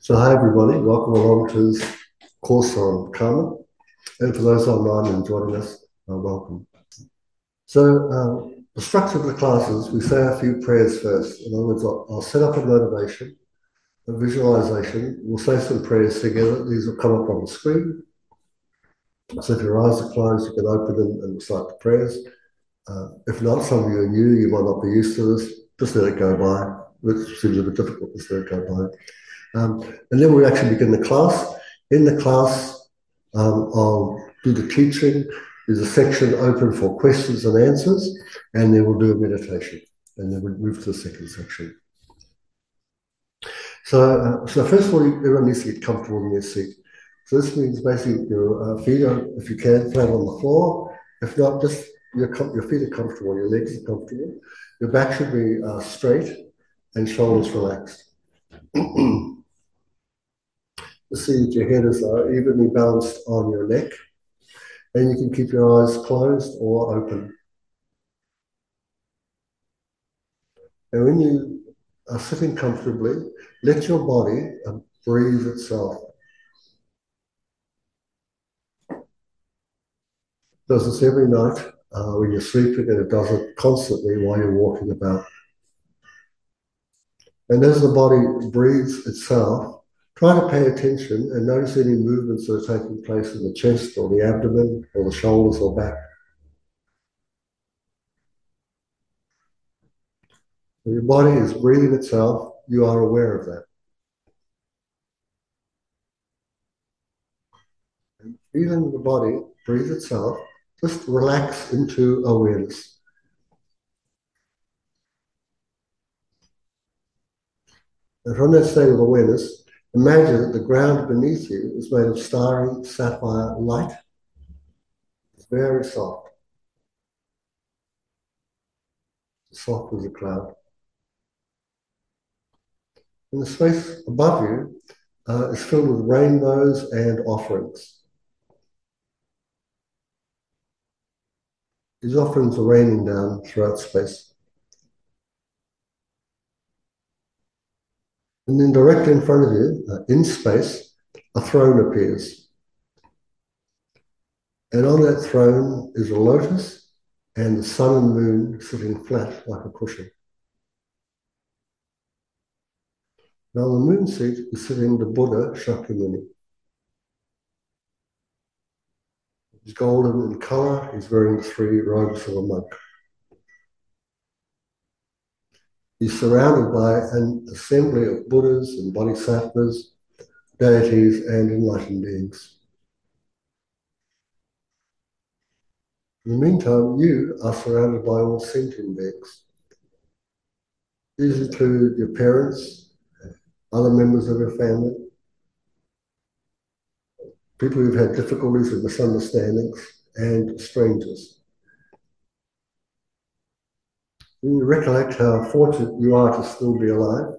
So hi everybody, welcome along to this course on karma. And for those online and joining us, welcome. So the structure of the classes, we say a few prayers first. In other words, I'll set up a motivation, a visualization. We'll say some prayers together. These will come up on the screen. So if your eyes are closed, you can open them and recite the prayers. If not, some of you are new, you might not be used to this. Just let it go by. It seems a bit difficult, just let it go by. And then we actually begin the class. In the class, I'll do the teaching. There's a section open for questions and answers, and then we'll do a meditation. And then we'll move to the second section. So first of all, everyone needs to get comfortable in their seat. So this means basically your feet are, if you can, flat on the floor. If not, just your feet are comfortable, your legs are comfortable. Your back should be straight and shoulders relaxed. See that your head is evenly balanced on your neck, and you can keep your eyes closed or open. And when you are sitting comfortably, let your body breathe itself. It does this every night when you're sleeping, and it does it constantly while you're walking about. And as the body breathes itself, try to pay attention and notice any movements that are taking place in the chest or the abdomen or the shoulders or back. When your body is breathing itself, you are aware of that. And feeling the body breathe itself, just relax into awareness. And from that state of awareness, imagine that the ground beneath you is made of starry sapphire light. It's very soft. Soft as a cloud. And the space above you is filled with rainbows and offerings. These offerings are raining down throughout space. And then directly in front of you, in space, a throne appears. And on that throne is a lotus and the sun and moon sitting flat like a cushion. Now on the moon seat is sitting the Buddha Shakyamuni. He's golden in color, he's wearing the 3 robes of a monk. He's surrounded by an assembly of Buddhas and Bodhisattvas, deities and enlightened beings. In the meantime, you are surrounded by all sentient beings. These include your parents, other members of your family, people who've had difficulties with misunderstandings, and strangers. When you recollect how fortunate you are to still be alive,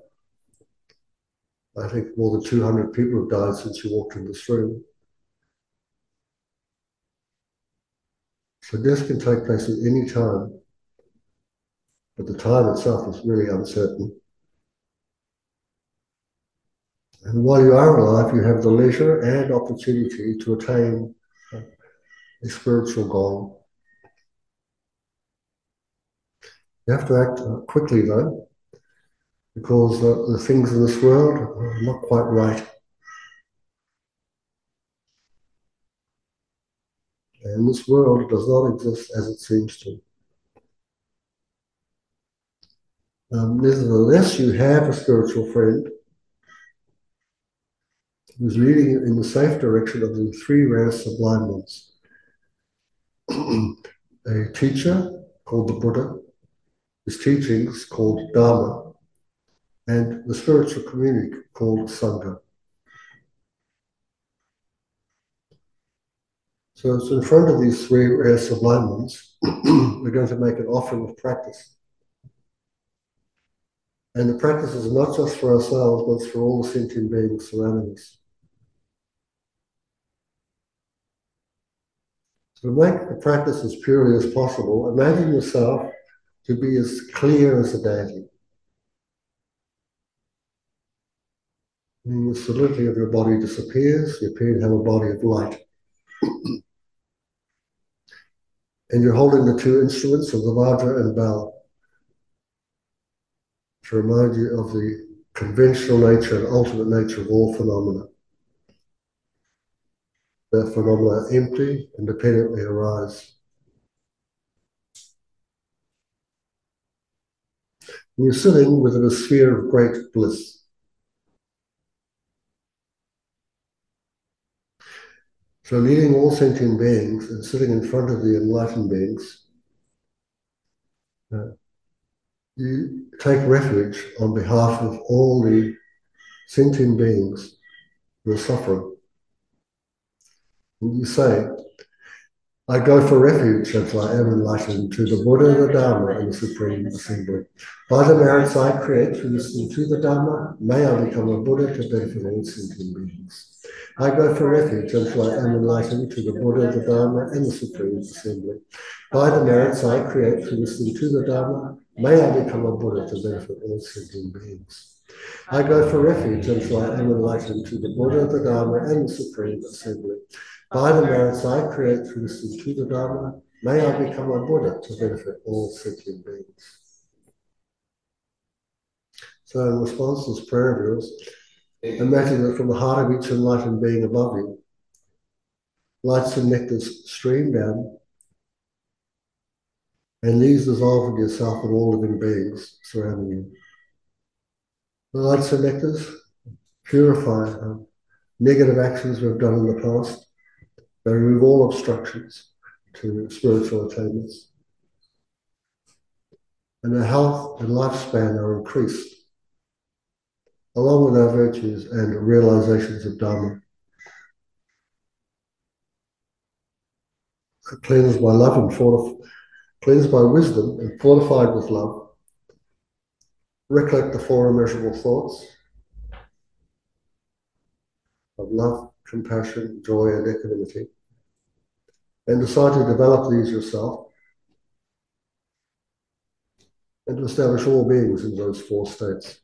I think more than 200 people have died since you walked in this room. So death can take place at any time, but the time itself is really uncertain. And while you are alive, you have the leisure and opportunity to attain a spiritual goal. You have to act quickly, though, because the things in this world are not quite right. And this world does not exist as it seems to. Nevertheless, you have a spiritual friend who's leading you in the safe direction of the 3 rare sublime ones. A teacher called the Buddha, his teachings called Dharma, and the spiritual community called Sangha. So it's in front of these 3 rare sublime ones, we're going to make an offering of practice. And the practice is not just for ourselves, but it's for all the sentient beings surrounding us. So to make the practice as purely as possible, imagine yourself to be as clear as a deity. The solidity of your body disappears. You appear to have a body of light. And you're holding the two instruments of the Vajra and bell to remind you of the conventional nature and ultimate nature of all phenomena. That phenomena empty, independently arise. And you're sitting within a sphere of great bliss. So leading all sentient beings and sitting in front of the enlightened beings, you take refuge on behalf of all the sentient beings who are suffering. And you say, I go for refuge until I am enlightened to the Buddha, the Dharma, and the Supreme Assembly. By the merits I create through listening to the Dharma, may I become a Buddha to benefit all sentient beings. I go for refuge until I am enlightened to the Buddha, the Dharma, and the Supreme Assembly. By the merits I create through listening to the Dharma, may I become a Buddha to benefit all sentient beings. I go for refuge until I am enlightened to the Buddha, the Dharma, and the Supreme Assembly. By the merits I create through listening to the Dharma, may I become a Buddha to benefit all sentient beings. So in response to this prayer of yours, imagine that from the heart of each enlightened being above you, lights and nectars stream down, and these dissolve in yourself and all living beings surrounding you. The lights and nectars purify negative actions we've done in the past. They remove all obstructions to spiritual attainments. And our health and lifespan are increased, along with our virtues and realizations of Dharma. Cleansed by love and cleansed by wisdom and fortified with love, recollect the four immeasurable thoughts of love, compassion, joy, and equanimity, and decide to develop these yourself and to establish all beings in those four states.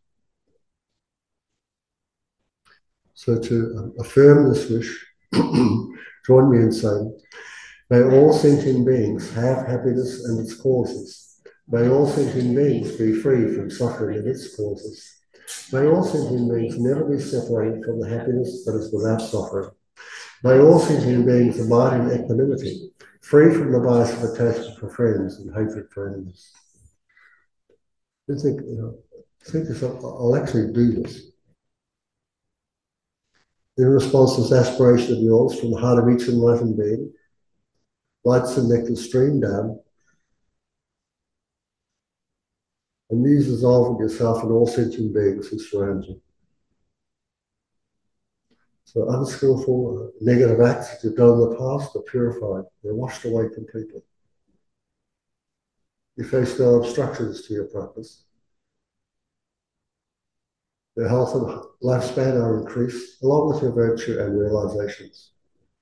So to affirm this wish, join me in saying, may all sentient beings have happiness and its causes. May all sentient beings be free from suffering and its causes. May all sentient beings never be separated from the happiness that is without suffering. May all sentient beings abide in equanimity, free from the bias of attachment for friends and hatred for enemies. Think to yourself, I'll actually do this. In response to this aspiration of yours from the heart of each enlightened being, lights and nectar stream down, and these dissolve in yourself and all sentient beings who surround you. So unskillful, negative acts that you've done in the past are purified. They're washed away completely. You face no obstructions to your practice. Your health and lifespan are increased, along with your virtue and realizations.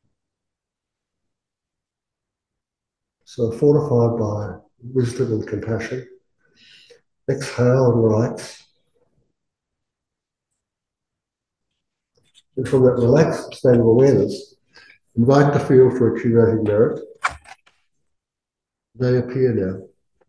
So fortified by wisdom and compassion, exhale and relax. And from that relaxed state of awareness, invite the field for accumulating merit. They appear now.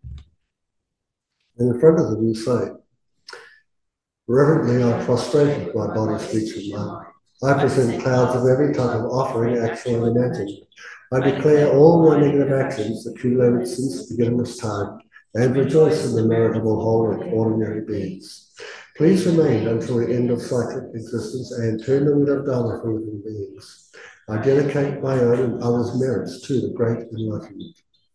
And in front of them you say, reverently I prostrate my body, speech, and mind. I present clouds of every type of offering, actual and imagined. I declare all my negative actions accumulated since the beginning of time, and rejoice in the merit of all whole and ordinary beings. Please remain until the end of cyclic existence and turn the wheel of Dharma for living beings. I dedicate my own and others' merits to the great enlightenment.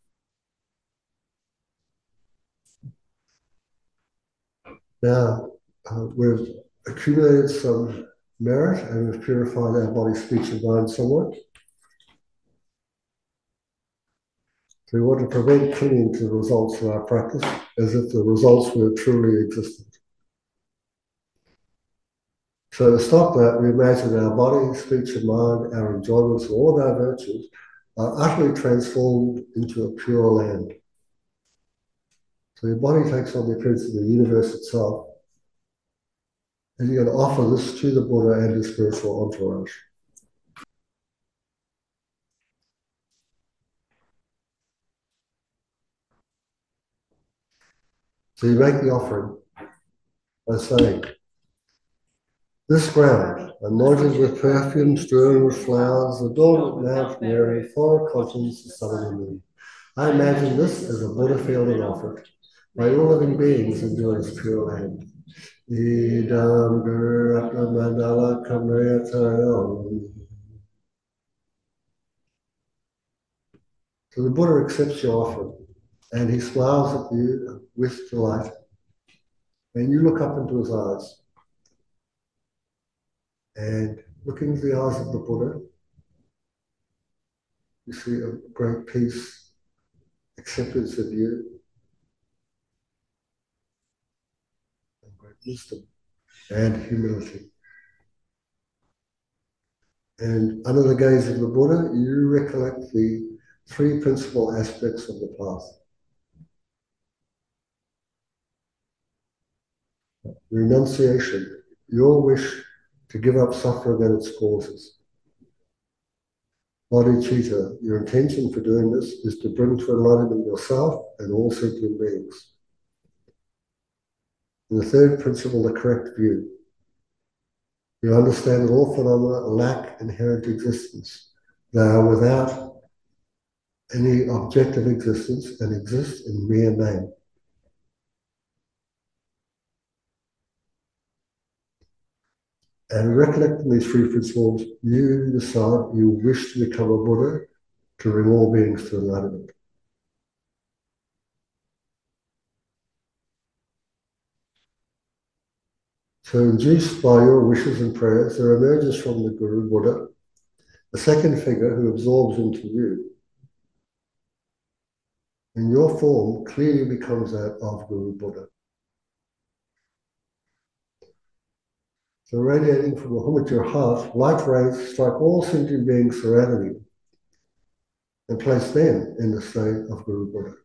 Now, we've accumulated some merit and we've purified our body, speech, and mind somewhat. So we want to prevent clinging to the results of our practice as if the results were truly existent. So to stop that, we imagine our body, speech, and mind, our enjoyments, all of our virtues are utterly transformed into a pure land. So your body takes on the appearance of the universe itself. And you're going to offer this to the Buddha and his spiritual entourage. So you make the offering by saying, this ground, anointed with perfume, strewn with flowers, adorned with Mount Mary, four continents, the sun and the moon. I imagine this as a Buddha field and offered by all living beings enduring this pure land. Idam Gurata Mandala Kamriyatayo. So the Buddha accepts your offering and he smiles at you with delight. And you look up into his eyes. And looking into the eyes of the Buddha, you see a great peace, acceptance of you, and great wisdom and humility. And under the gaze of the Buddha, you recollect the three principal aspects of the path. Renunciation, your wish to give up suffering and its causes. Bodhicitta, your intention for doing this is to bring to enlightenment yourself and all sentient beings. And the third principle, the correct view. You understand that all phenomena lack inherent existence. They are without any objective existence and exist in mere name. And recollecting these three principles, you decide you wish to become a Buddha to bring all beings to enlightenment. So induced by your wishes and prayers, there emerges from the Guru Buddha a second figure who absorbs into you. And your form clearly becomes that of Guru Buddha. So radiating from the home of your heart, light rays strike all sentient beings surrounding you and place them in the state of Guru Buddha.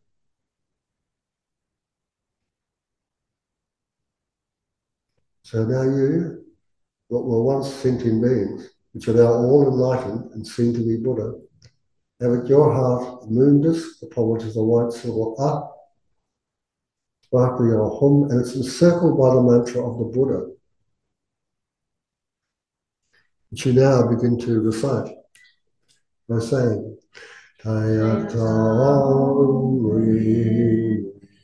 So now you, what were once sentient beings, which are now all enlightened and seen to be Buddha, have at your heart the moon disk, upon which is a white symbol A, sparkling a hum, and it's encircled by the mantra of the Buddha, which you now begin to recite by saying, Tayatam Ri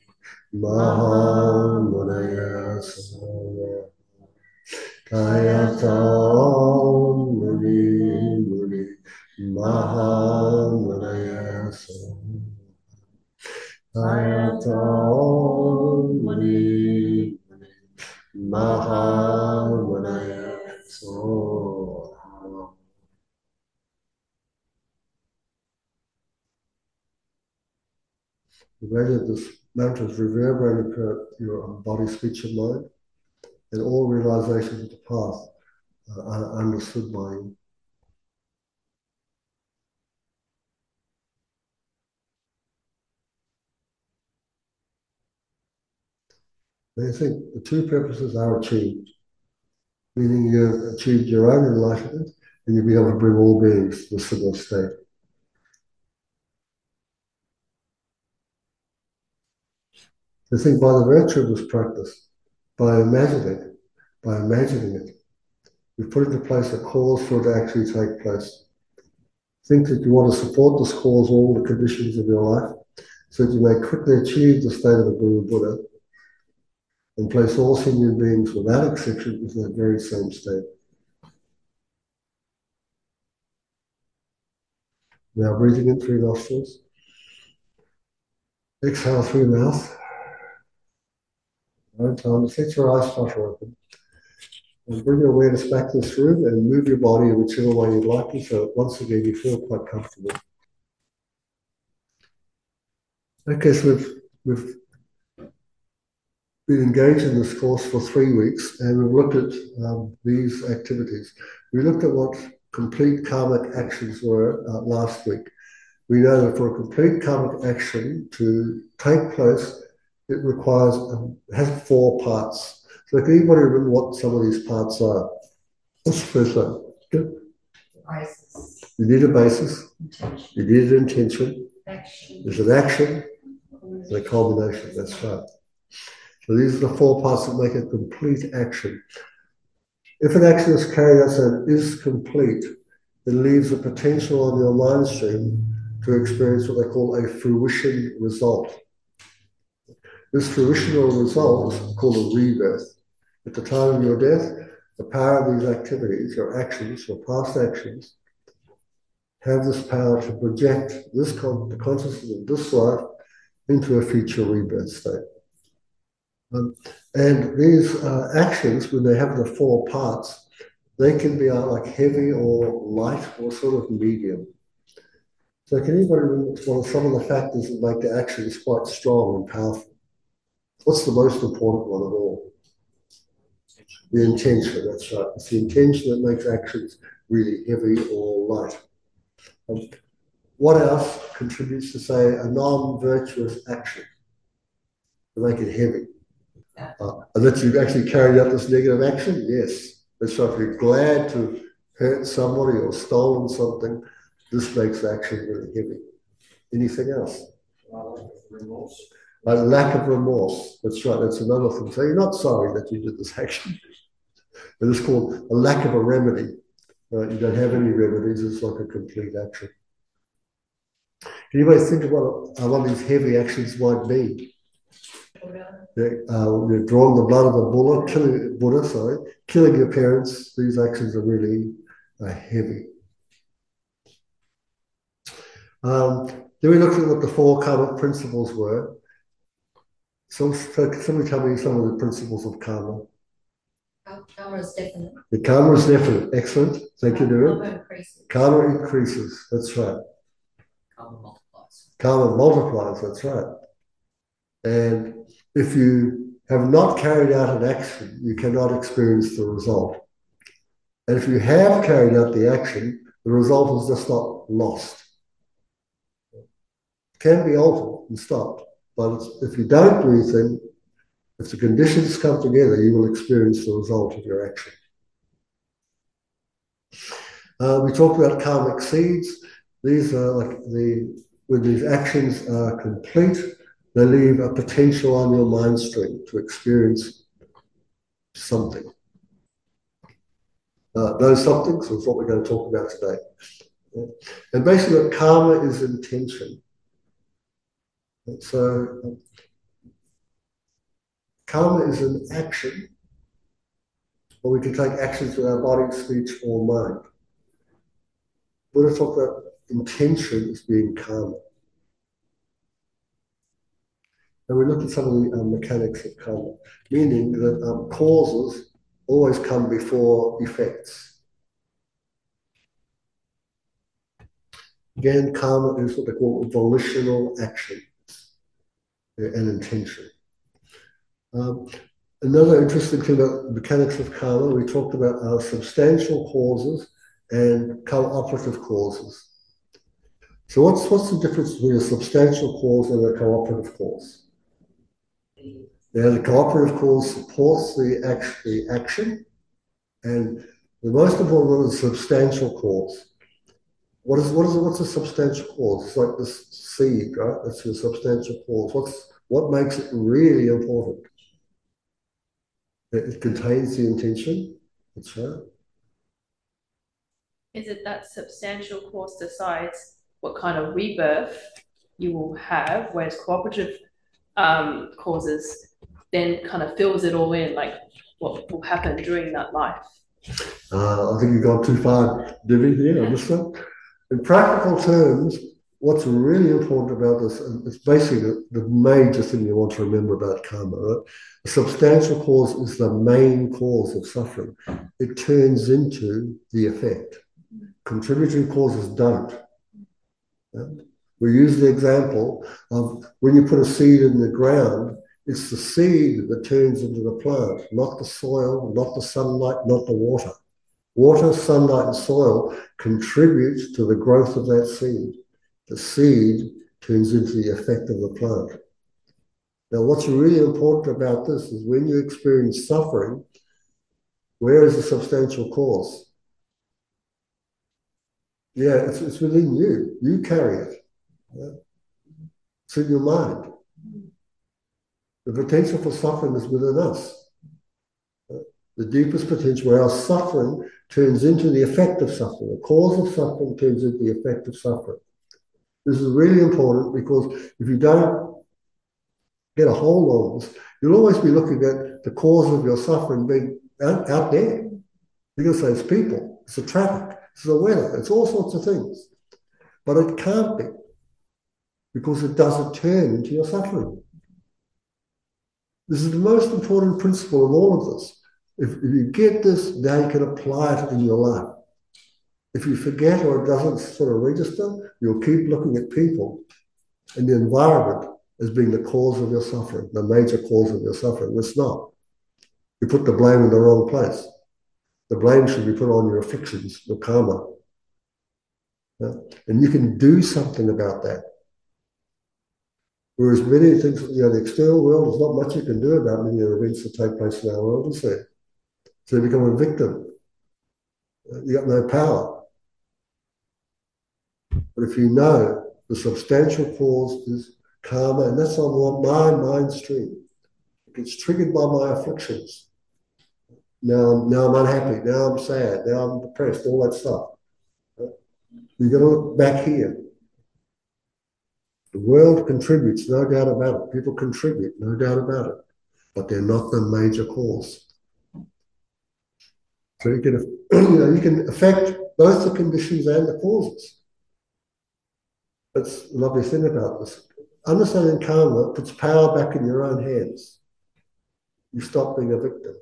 Mahamunaya Samaya Tayatam Ri Mahamunaya Samaya Tayatam Ri Mahamunaya Samaya. Imagine this mantra is reverberating throughout your body, speech, and mind, and all realizations of the path are understood by you. And I think the two purposes are achieved, meaning you've achieved your own enlightenment and you'll be able to bring all beings to a similar state. I think by the virtue of this practice, by imagining it, we've put into place a cause for it to actually take place. Think that you want to support this cause, all the conditions of your life, so that you may quickly achieve the state of the Guru Buddha and place all sentient beings without exception within that very same state. Now breathing in through nostrils, exhale through your mouth. Right time, set your eyes flutter open. And bring your awareness back to this room and move your body in whichever way you'd like to, so once again you feel quite comfortable. Okay, so we've been engaged in this course for 3 weeks, and we've looked at these activities. We looked at what complete karmic actions were last week. We know that for a complete karmic action to take place, it requires, has 4 parts. So So can anybody remember what some of these parts are? What's the first one? Good. Basis. You need a basis. Intention. You need an intention. Action. There's an action and a culmination. That's right. So these are the four parts that make a complete action. If an action is carried out and is complete, it leaves a potential on your mind stream to experience what they call a fruition result. This fruitional result is called a rebirth. At the time of your death, the power of these activities, your actions, your past actions, have this power to project the consciousness of this life into a future rebirth state. And these actions, when they have the four parts, they can be like heavy or light or sort of medium. So can anybody remember what some of the factors that make the actions quite strong and powerful? What's the most important one of all? The intention, that's right. It's the intention that makes actions really heavy or light. What else contributes to, say, a non-virtuous action to make it heavy? Unless you've actually carried out this negative action, yes. That's right. If you're glad to hurt somebody or stolen something, this makes the action really heavy. Anything else? Remorse. A lack of remorse. That's right. That's another thing. So you're not sorry that you did this action. It is called a lack of a remedy. You don't have any remedies. It's like a complete action. Can anybody think of what one of these heavy actions might be? You're drawing the blood of a Buddha, killing your parents. These actions are really heavy. Then we looked at what the four karmic principles were. So somebody tell me some of the principles of karma. Karma is definite. The karma is definite. Excellent. Thank you, David. Karma increases. Karma increases. That's right. Karma multiplies. Karma multiplies. That's right. And if you have not carried out an action, you cannot experience the result. And if you have carried out the action, the result is just not lost. It can be altered and stopped. But if you don't do anything, if the conditions come together, you will experience the result of your action. We talked about karmic seeds. These are like when these actions are complete, they leave a potential on your mind stream to experience something. Those somethings is what we're going to talk about today. And basically, karma is intention. So, karma is an action, or we can take actions with our body, speech, or mind. Buddha talked about intention as being karma. And we look at some of the mechanics of karma, meaning that causes always come before effects. Again, karma is what they call volitional action and intention. Another interesting thing about the mechanics of karma, we talked about our substantial causes and cooperative causes. So what's the difference between a substantial cause and a cooperative cause? Now, the cooperative cause supports the action, and the most important one is substantial cause. What's a substantial cause? It's like this seed, right? That's your substantial cause. What makes it really important? It contains the intention. That's right. Is it that substantial cause decides what kind of rebirth you will have, whereas cooperative causes then kind of fills it all in, like what will happen during that life? I think you've gone too far, Divi, here on this one. In practical terms, what's really important about this, and it's basically the major thing you want to remember about karma, right? A substantial cause is the main cause of suffering. It turns into the effect. Contributory causes don't. We use the example of when you put a seed in the ground, it's the seed that turns into the plant, not the soil, not the sunlight, not the water. Water, sunlight, and soil contribute to the growth of that seed. The seed turns into the effect of the plant. Now, what's really important about this is when you experience suffering, where is the substantial cause? Yeah, it's within you. You carry it. Yeah? It's in your mind. The potential for suffering is within us. The deepest potential where our suffering turns into the effect of suffering. The cause of suffering turns into the effect of suffering. This is really important because if you don't get a hold on this, you'll always be looking at the cause of your suffering being out there. You're going to say it's people, it's the traffic, it's the weather, it's all sorts of things. But it can't be because it doesn't turn into your suffering. This is the most important principle of all of this. If you get this, now you can apply it in your life. If you forget or it doesn't sort of register, you'll keep looking at people and the environment as being the cause of your suffering, the major cause of your suffering. It's not. You put the blame in the wrong place. The blame should be put on your afflictions, your karma. Yeah? And you can do something about that. Whereas many things, the external world, there's not much you can do about many of the events that take place in our world, is there? So you become a victim. You got no power. But if you know the substantial cause is karma, and that's on my mind stream. It gets triggered by my afflictions. Now I'm unhappy. Now I'm sad. Now I'm depressed. All that stuff. You've got to look back here. The world contributes, no doubt about it. People contribute, no doubt about it. But they're not the major cause. So you can affect both the conditions and the causes. That's the lovely thing about this. Understanding karma puts power back in your own hands. You stop being a victim.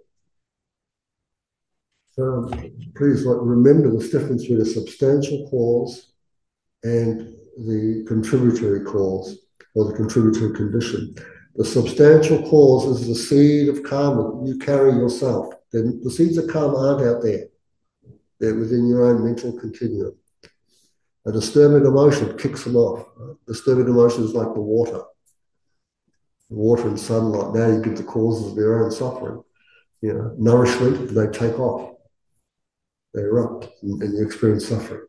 So please remember this difference between a substantial cause and the contributory cause or the contributory condition. The substantial cause is the seed of karma you carry yourself. The seeds of karma aren't out there. They're within your own mental continuum. A disturbing emotion kicks them off. Right? Disturbing emotion is like the water. The water and sunlight. Now you give the causes of their own suffering. Nourishment, they take off. They erupt and you experience suffering.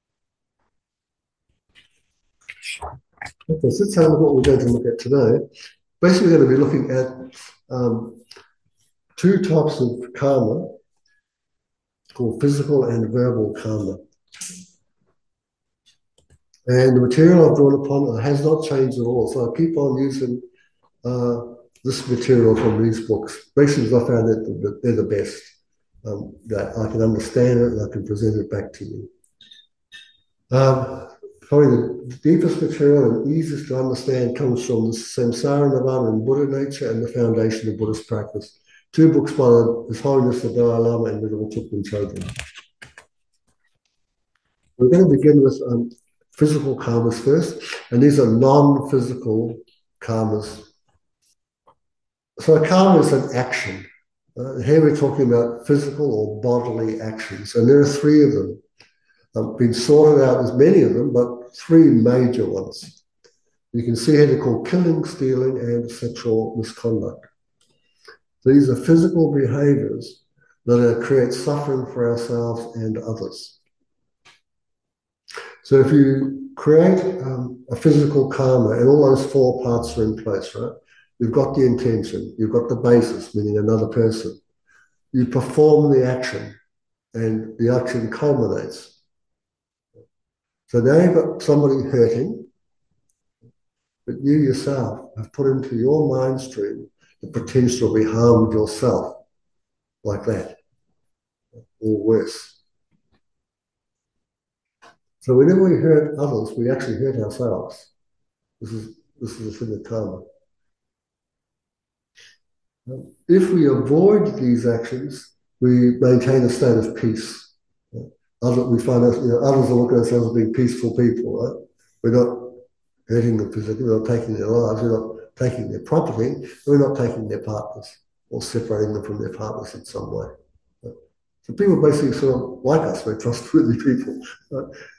Okay, so that's what we're going to look at today. Basically, we're going to be looking at two types of karma called physical and verbal karma. And the material I've drawn upon has not changed at all. So I keep on using this material from these books. Basically, I found that they're the best. That I can understand it and I can present it back to you. Probably the deepest material and easiest to understand comes from the Samsara Nirvana and Buddha Nature and the Foundation of Buddhist Practice. Two books by His Holiness the Dalai Lama and Venerable Thupten Chodron. We're going to begin with physical karmas first, and these are non-physical karmas. So a karma is an action. Here we're talking about physical or bodily actions, and there are three of them. Been sorted out as many of them, but three major ones. You can see here they're called killing, stealing, and sexual misconduct. These are physical behaviors that create suffering for ourselves and others. So if you create a physical karma and all those four parts are in place, right? You've got the intention, you've got the basis, meaning another person. You perform the action and the action culminates. So now you've got somebody hurting, but you yourself have put into your mind stream the potential to be harmed yourself like that, or worse. So whenever we hurt others, we actually hurt ourselves. This is a thing of karma. If we avoid these actions, we maintain a state of peace. We find out, others are looking at ourselves as being peaceful people, right? We're not hurting them physically, we're not taking their lives, we're not taking their property, we're not taking their partners or separating them from their partners in some way. So people basically sort of like us, we're trustworthy people.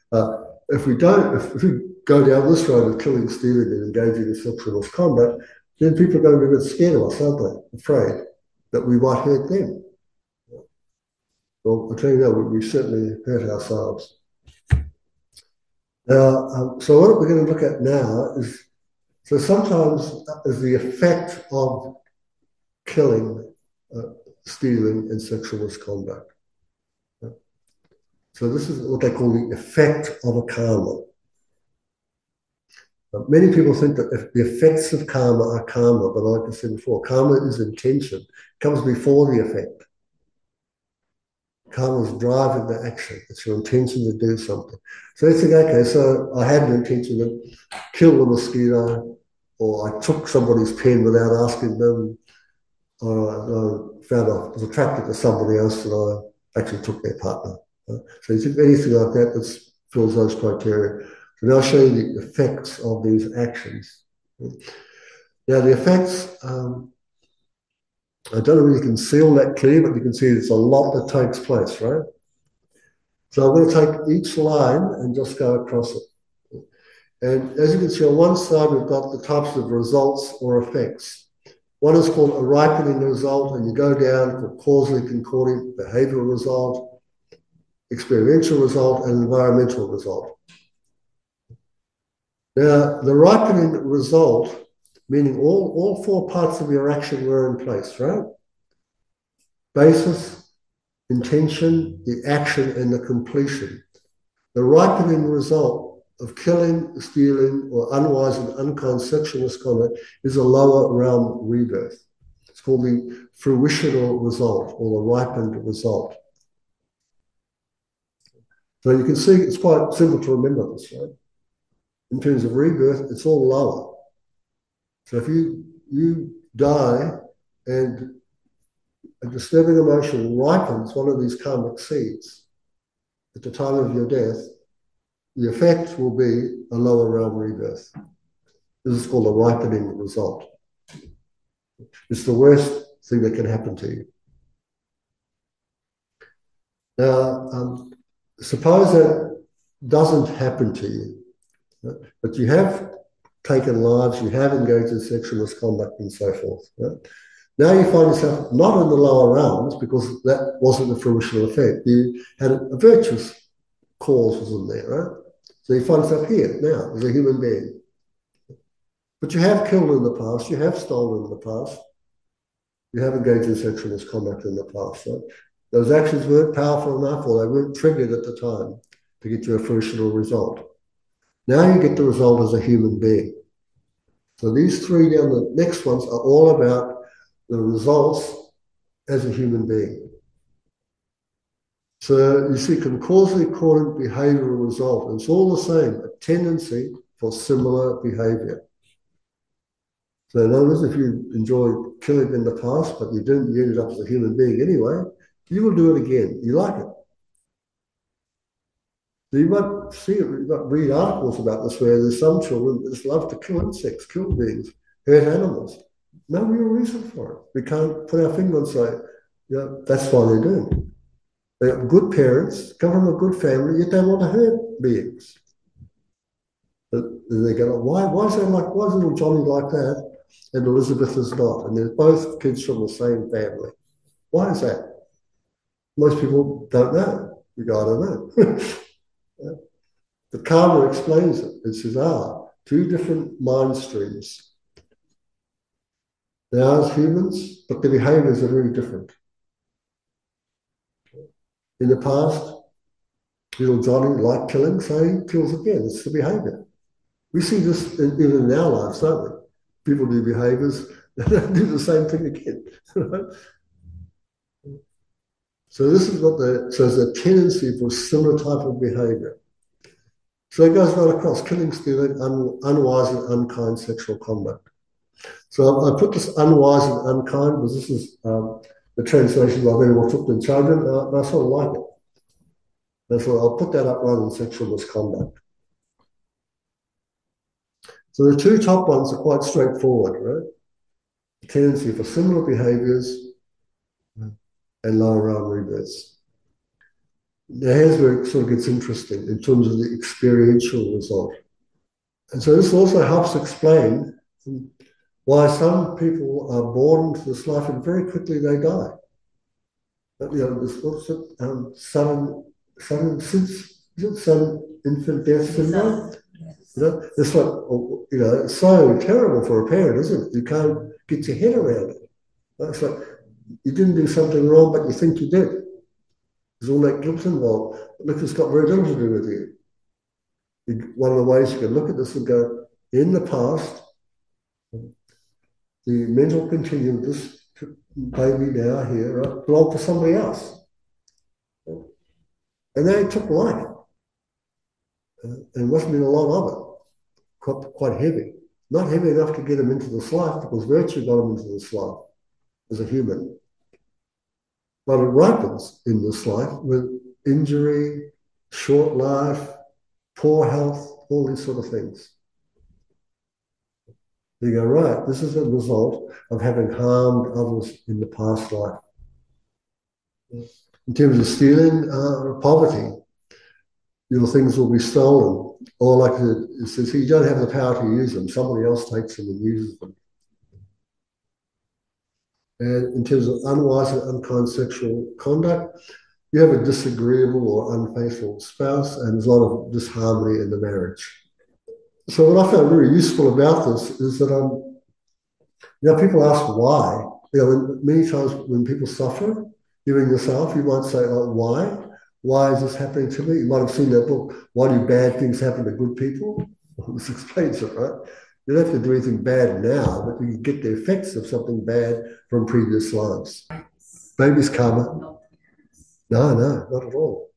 If we go down this road of killing, stealing, and engaging in sexual misconduct, then people are going to be a bit scared of us, aren't they? Afraid that we might hurt them. Well, I'll tell you now, we certainly hurt ourselves. Now, so what we're going to look at now is, so sometimes is the effect of killing, stealing, and sexual misconduct. So this is what they call the effect of a karma. Many people think that the effects of karma are karma, but like I said before, karma is intention. It comes before the effect. Karma is driving the action. It's your intention to do something. So you think, okay, so I had an intention to kill the mosquito, or I took somebody's pen without asking them, or I found I was attracted to somebody else and I actually took their partner. So you think anything like that that fills those criteria. So now I'll show you the effects of these actions. Now the effects, I don't know if you can see all that clear, but you can see there's a lot that takes place, right? So I'm going to take each line and just go across it. And as you can see on one side, we've got the types of results or effects. One is called a ripening result, and you go down for causally concordant behavioral result, experiential result, and environmental result. Now, the ripening result, meaning all four parts of your action were in place, right? Basis, intention, the action, and the completion. The ripening result of killing, stealing, or unwise and unkind sexual misconduct is a lower realm rebirth. It's called the fruitional result or the ripened result. So you can see it's quite simple to remember this, right? In terms of rebirth, it's all lower. So if you die and a disturbing emotion ripens one of these karmic seeds at the time of your death, the effect will be a lower realm rebirth. This is called a ripening result. It's the worst thing that can happen to you. Now, suppose that doesn't happen to you, but you have taken lives, you have engaged in sexual misconduct and so forth. Right? Now you find yourself not in the lower realms because that wasn't a fruitional effect. You had a virtuous cause was in there, right? So you find yourself here now as a human being. But you have killed in the past, you have stolen in the past, you have engaged in sexual misconduct in the past. Right? Those actions weren't powerful enough or they weren't triggered at the time to get you a fruitional result. Now you get the result as a human being. So these three down the next ones are all about the results as a human being. So you see causally accordant behavioral result. And it's all the same, a tendency for similar behavior. So in other words, if you enjoyed killing in the past, but you didn't, you ended up as a human being anyway, you will do it again. You like it. So you might see it, you might read articles about this where there's some children that just love to kill insects, kill beings, hurt animals. No real reason for it. We can't put our finger and say, yeah, that's why they're doing it. They're good parents, come from a good family, yet they want to hurt beings. But they go, why is little Johnny like that and Elizabeth is not? And they're both kids from the same family. Why is that? Most people don't know. You go, I don't know. Yeah. The karma explains it. It says, two different mind streams. They are as humans, but their behaviors are very different. In the past, little Johnny liked killing, so he kills again. It's the behavior. We see this even in our lives, don't we? People do behaviors, they do the same thing again. So this is so there's a tendency for similar type of behavior. So it goes right across, killing, stealing, unwise and unkind sexual conduct. So I put this unwise and unkind because this is the translation by Venerable Thupten Chodron, and I sort of like it. Therefore, I'll put that up rather than sexual misconduct. So the two top ones are quite straightforward, right? The tendency for similar behaviors and lower realm rebirths. Now here's where it sort of gets interesting in terms of the experiential result. And so this also helps explain why some people are born into this life and very quickly they die. But, this what's it, sudden infant death syndrome? It's like, it's so terrible for a parent, isn't it? You can't get your head around it. It's like you didn't do something wrong, but you think you did. There's all that guilt involved. Look, it's got very little to do with you. One of the ways you can look at this and go, in the past, the mental continuum of this baby now here belonged to somebody else. And they took life. And there mustn't been a lot of it. Quite heavy. Not heavy enough to get him into this life, because virtue got him into this life as a human. But it ripens in this life with injury, short life, poor health, all these sort of things. You go, right, this is a result of having harmed others in the past life. In terms of stealing, poverty, your things will be stolen. Or like it says, you don't have the power to use them. Somebody else takes them and uses them. And in terms of unwise and unkind sexual conduct, you have a disagreeable or unfaithful spouse, and there's a lot of disharmony in the marriage. So what I found very useful about this is that people ask why. Many times when people suffer, even yourself, you might say, why? Why is this happening to me? You might have seen that book, Why Do Bad Things Happen to Good People? This explains it, right? You don't have to do anything bad now, but you can get the effects of something bad from previous lives. Baby's karma. No, not at all.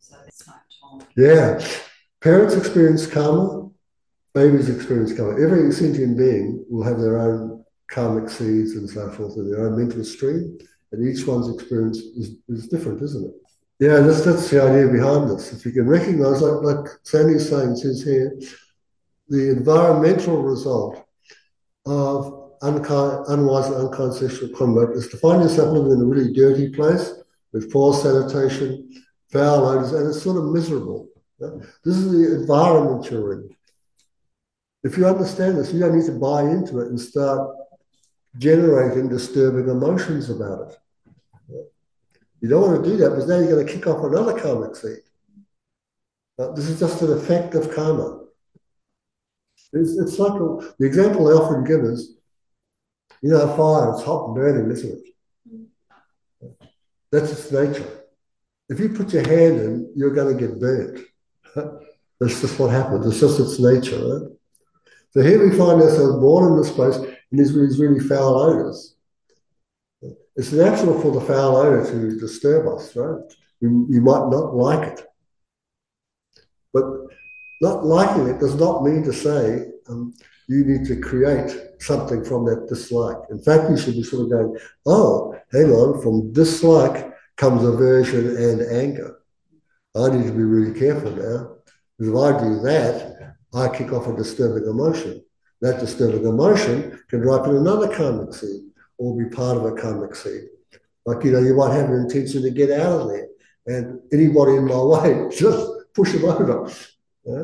Yeah. Parents experience karma, babies experience karma. Every sentient being will have their own karmic seeds and so forth, and their own mental stream, and each one's experience is different, isn't it? Yeah, that's the idea behind this. If you can recognize, like Sandy's saying, says here, the environmental result of unwise and unkind sexual conduct is to find yourself living in a really dirty place with poor sanitation, foul odors, and it's sort of miserable. This is the environment you're in. If you understand this, you don't need to buy into it and start generating disturbing emotions about it. You don't want to do that, because now you're going to kick off another karmic seed. This is just an effect of karma. It's like the example I often give is, a fire, it's hot and burning, isn't it? That's its nature. If you put your hand in, you're going to get burnt. That's just what happens. It's just its nature. Right? So here we find ourselves born in this place in these really foul odors. It's natural for the foul odor to disturb us, right? You might not like it. But not liking it does not mean to say you need to create something from that dislike. In fact, you should be sort of going, hang on, from dislike comes aversion and anger. I need to be really careful now, because if I do that, I kick off a disturbing emotion. That disturbing emotion can ripen another karmic seed or be part of a karmic seed. Like, you might have an intention to get out of there, and anybody in my way, just push them over. Yeah?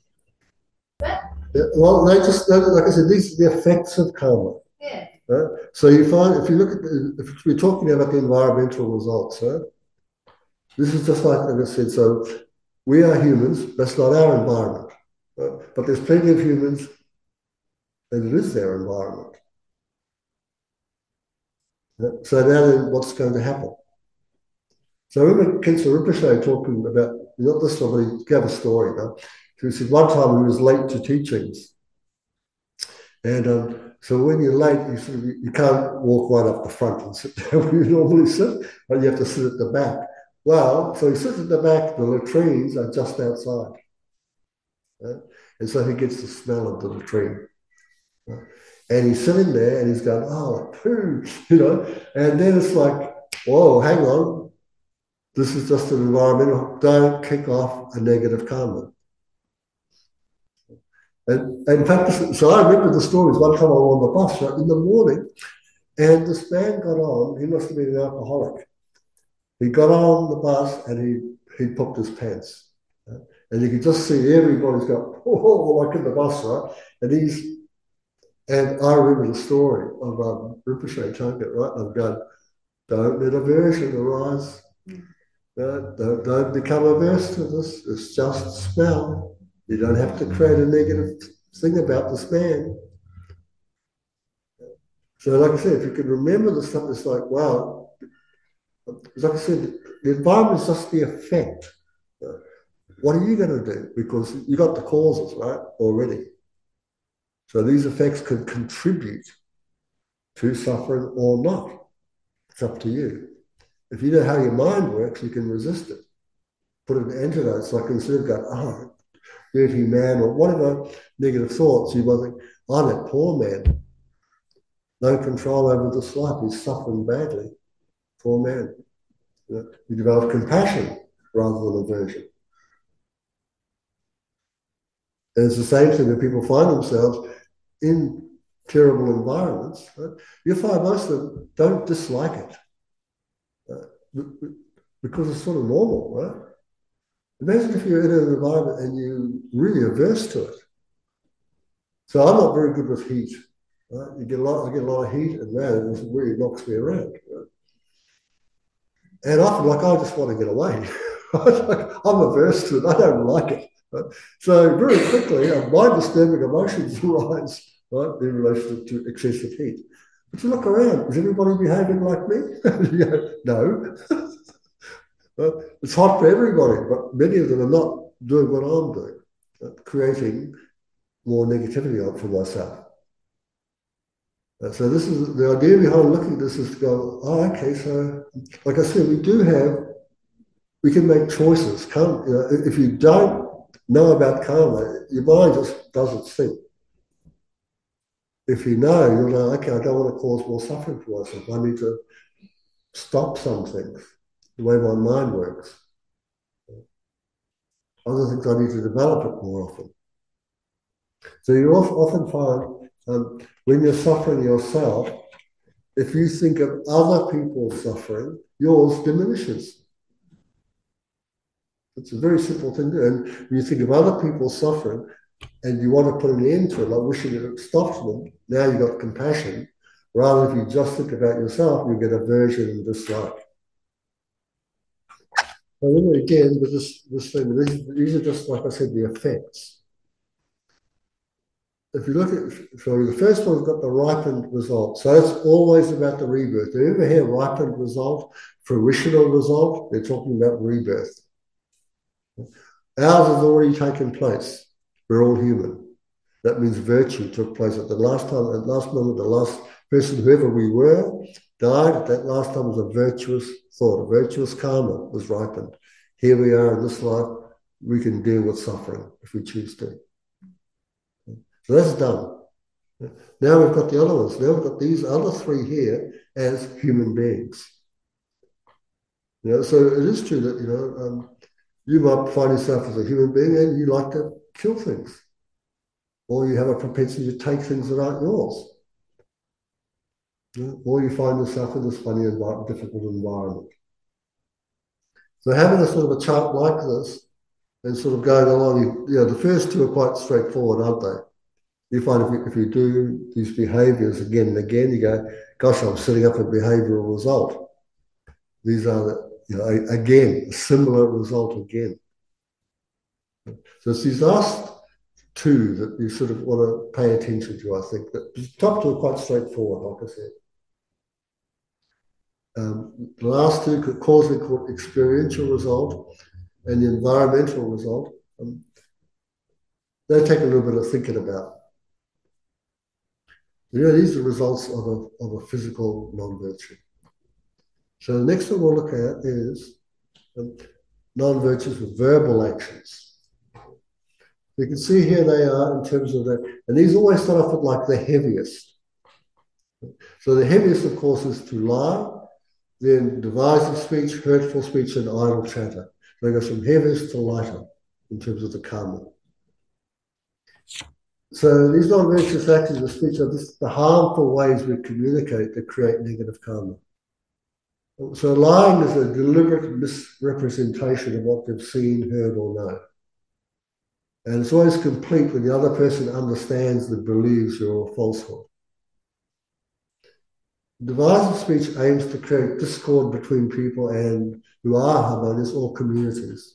Well, they just, like I said, these are the effects of karma. Yeah. Right? So you find, if you look at, if we're talking about the environmental results, right? This is just like I said, so we are humans, that's not our environment. Right? But there's plenty of humans, and it is their environment. Right? So now then, what's going to happen? So I remember Khensa Rinpoche talking about, not this one, but he gave a story. He said one time he was late to teachings. And so when you're late, you can't walk right up the front and sit down where you normally sit, but you have to sit at the back. Well, so he sits at the back, the latrines are just outside. Right? And so he gets the smell of the latrine. Right? And he's sitting there and he's going, poo, and then it's like, whoa, hang on. This is just an environmental, don't kick off a negative karma. And in fact, so I remember the stories. One time I was on the bus right in the morning, and this man got on, he must have been an alcoholic. He got on the bus and he popped his pants. Right? And you could just see everybody's going, like in the bus, right? And And I remember the story of Rinpoche Tonga, right? I'm going, don't let aversion arise. Don't become averse to this. It's just smell. You don't have to create a negative thing about this man. So, like I said, if you can remember the stuff, it's like, wow. Like I said, the environment is just the effect. What are you going to do? Because you got the causes, right, already. So these effects can contribute to suffering or not. It's up to you. If you know how your mind works, you can resist it. Put an antidote. Like instead of going, oh, dirty man, or whatever negative thoughts, you might think, I'm that poor man. No control over this life. He's suffering badly. Poor man. You develop compassion rather than aversion. And it's the same thing when people find themselves in terrible environments. Right? You find most of them don't dislike it because it's sort of normal, right? Imagine if you're in an environment and you're really averse to it. So I'm not very good with heat. Right? I get a lot of heat, and man, it really knocks me around. Right? And often, like, I just want to get away. I'm averse to it. I don't like it. Right? So very quickly, my disturbing emotions arise, right, in relation to excessive heat. But you look around, is everybody behaving like me? You go, no. It's hot for everybody, but many of them are not doing what I'm doing, creating more negativity for myself. So this is the idea behind looking at this is to go, oh, okay, so like I said, we can make choices. If you don't know about karma, your mind just does its thing. If you know, you'll know, okay, I don't want to cause more suffering for myself. I need to stop some things, the way my mind works. Other things I need to develop it more often. So you often find when you're suffering yourself, if you think of other people's suffering, yours diminishes. It's a very simple thing to do. And when you think of other people's suffering and you want to put an end to it, like wishing it stops them, now you've got compassion. Rather, if you just think about yourself, you get aversion and dislike. So then again, with this thing, these are just, like I said, the effects. If you look at, so the first one's got the ripened result. So it's always about the rebirth. Do you ever hear ripened result, fruitional result? They're talking about rebirth. Ours has already taken place. We're all human. That means virtue took place at the last time, at the last moment, the last person, whoever we were, died. At that last time was a virtuous thought, a virtuous karma was ripened. Here we are in this life, we can deal with suffering if we choose to. So that's done. Now we've got the other ones. Now we've got these other three here as human beings. So it is true that, you might find yourself as a human being and you like to kill things. Or you have a propensity to take things that aren't yours. Or you find yourself in this funny, difficult environment. So having a sort of a chart like this and sort of going along, the first two are quite straightforward, aren't they? You find if you do these behaviors again and again, you go, gosh, I'm setting up a behavioral result. These are, again, a similar result again. So it's these last two that you sort of want to pay attention to, I think. That the top two are quite straightforward, like I said. The last two could cause the experiential result and the environmental result. They take a little bit of thinking about. These are the results of a physical non-virtue. So the next one we'll look at is non-virtues with verbal actions. You can see here they are in terms of that, and these always start off with like the heaviest. So the heaviest, of course, is to lie, then divisive speech, hurtful speech, and idle chatter. So it goes from heaviest to lighter in terms of the karma. So these non-virtuous actions of speech are just the harmful ways we communicate that create negative karma. So lying is a deliberate misrepresentation of what they've seen, heard, or know. And it's always complete when the other person understands and believes your falsehood. Divisive speech aims to create discord between people and who are harmonious or communities.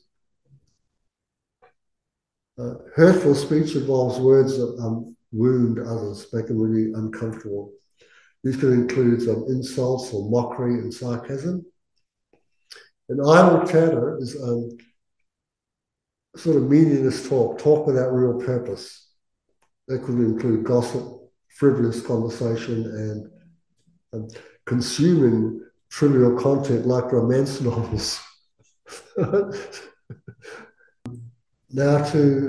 Hurtful speech involves words that wound others, make them really uncomfortable. These can include insults or mockery and sarcasm. And idle chatter is sort of meaningless talk without real purpose. That could include gossip, frivolous conversation, and consuming trivial content like romance novels. Now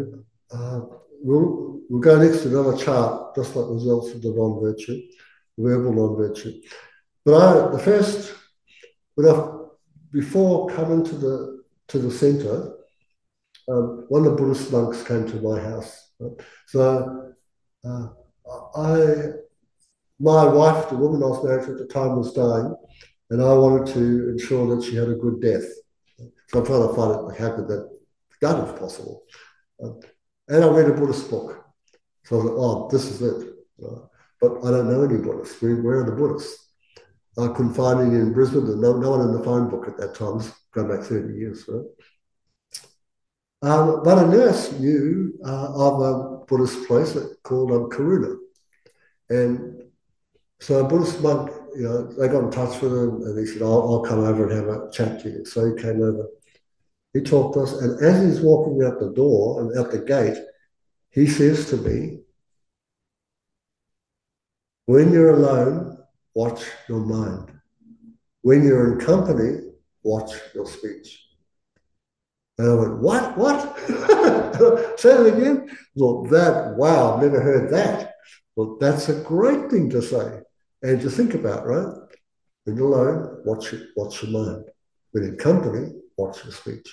we'll go next to another chart, just like results of the non-virtue, verbal non-virtue. But before coming to the centre, one of the Buddhist monks came to my house. Right? So my wife, the woman I was married to at the time, was dying, and I wanted to ensure that she had a good death. So I'm trying to find out how could that be done if possible. And I read a Buddhist book. So I was like, oh, this is it. But I don't know any Buddhists. Where are the Buddhists? I couldn't find any in Brisbane. No one in the phone book at that time, going back 30 years. Right? But a nurse knew of a Buddhist place called Karuna. And so a Buddhist monk, they got in touch with him and he said, I'll come over and have a chat to you. So he came over. He talked to us. And as he's walking out the door and out the gate, he says to me, when you're alone, watch your mind. When you're in company, watch your speech. And I went, what? Say it again. Well, wow, I've never heard that. Well, that's a great thing to say and to think about, right? When you're alone, watch your mind. When in company, watch your speech.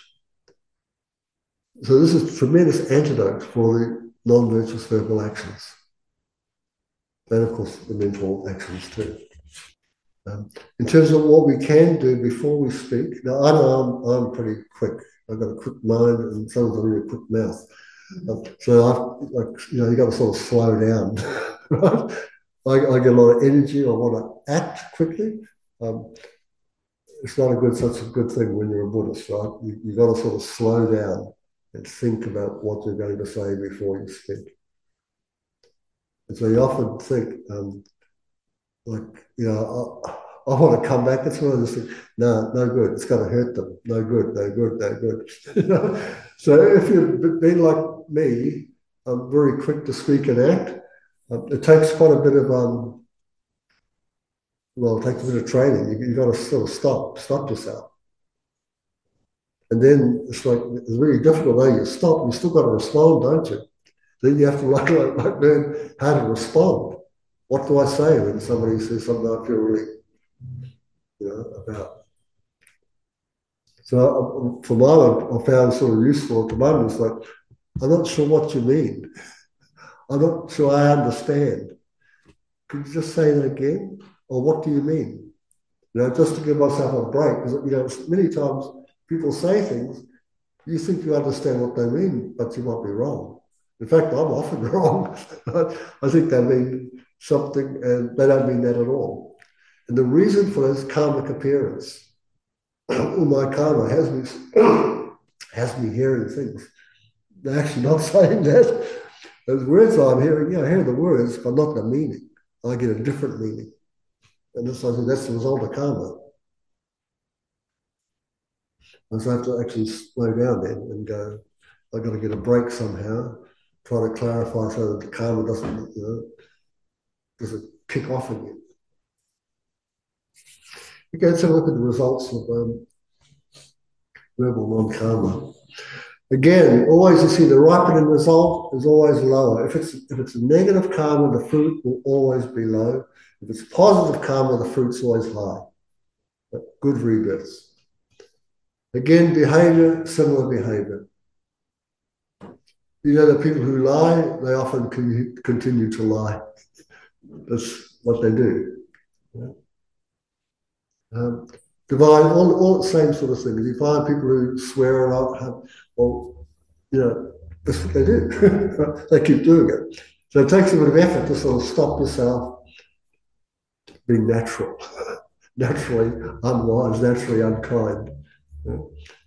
So this is a tremendous antidote for the non-virtuous verbal actions. And of course, the mental actions too. In terms of what we can do before we speak, now I know I'm pretty quick. I've got a quick mind and sometimes a really quick mouth. So you got to sort of slow down. Right? I get a lot of energy. I want to act quickly. It's not such a good thing when you're a Buddhist, right? You've got to sort of slow down and think about what you're going to say before you speak. And so you often think, I want to come back. That's what I just think, no good. It's going to hurt them. No good. So if you've been like me, I'm very quick to speak and act. It takes quite a bit of it takes a bit of training. You've got to sort of stop yourself. And then it's really difficult. Though you stop, you still got to respond, don't you? Then you have to learn how to respond. What do I say when somebody says something I feel really, about? So for mine, I found sort of useful at the moment. It's like, I'm not sure what you mean. I'm not sure I understand. Could you just say that again? Or what do you mean? Just to give myself a break. Because, many times people say things, you think you understand what they mean, but you might be wrong. In fact, I'm often wrong. I think they mean something and they don't mean that at all. And the reason for this karmic appearance. My karma has me hearing things. They're actually not saying that. Those words I'm hearing, I hear the words, but not the meaning. I get a different meaning. And I think that's the result of karma. And so I have to actually slow down then and go, I've got to get a break somehow, try to clarify so that the karma doesn't kick off again. Okay, let's have a look at the results of verbal non-karma. Again, always you see the ripening result is always lower. If it's a negative karma, the fruit will always be low. If it's positive karma, the fruit's always high. But good rebirths. Again, behavior, similar behavior. The people who lie, they often continue to lie. That's what they do. Divine, all the same sort of thing. You find people who swear a lot, That's what they do. They keep doing it. So it takes a bit of effort to sort of stop yourself being natural, naturally unwise, naturally unkind. Yeah.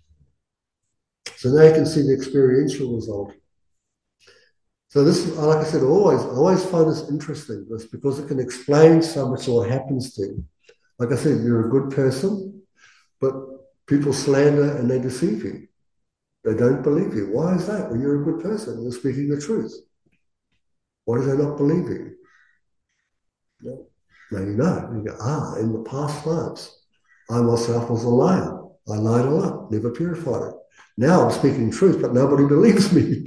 So now you can see the experiential result. So this, like I said, I always find this interesting, this because it can explain so much of what happens to you. Like I said, you're a good person, but people slander and they deceive you. They don't believe you. Why is that? Well, you're a good person. You're speaking the truth. Why do they not believe you? No. Now you know. You go, in the past lives, I myself was a liar. I lied a lot, never purified it. Now I'm speaking truth, but nobody believes me.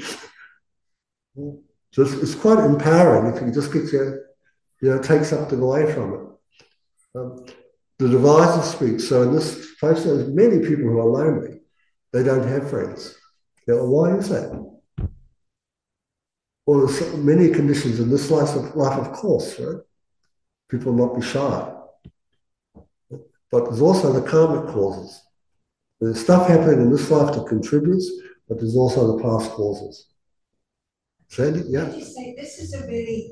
So it's quite empowering if you just get take something away from it. The devices speak. So in this place, there's many people who are lonely. They don't have friends. Why is that? Well, there's many conditions in this life, of course, right? People will not be shy. But there's also the karmic causes. There's stuff happening in this life that contributes, but there's also the past causes. Sandy, yeah. Did you say this is a really,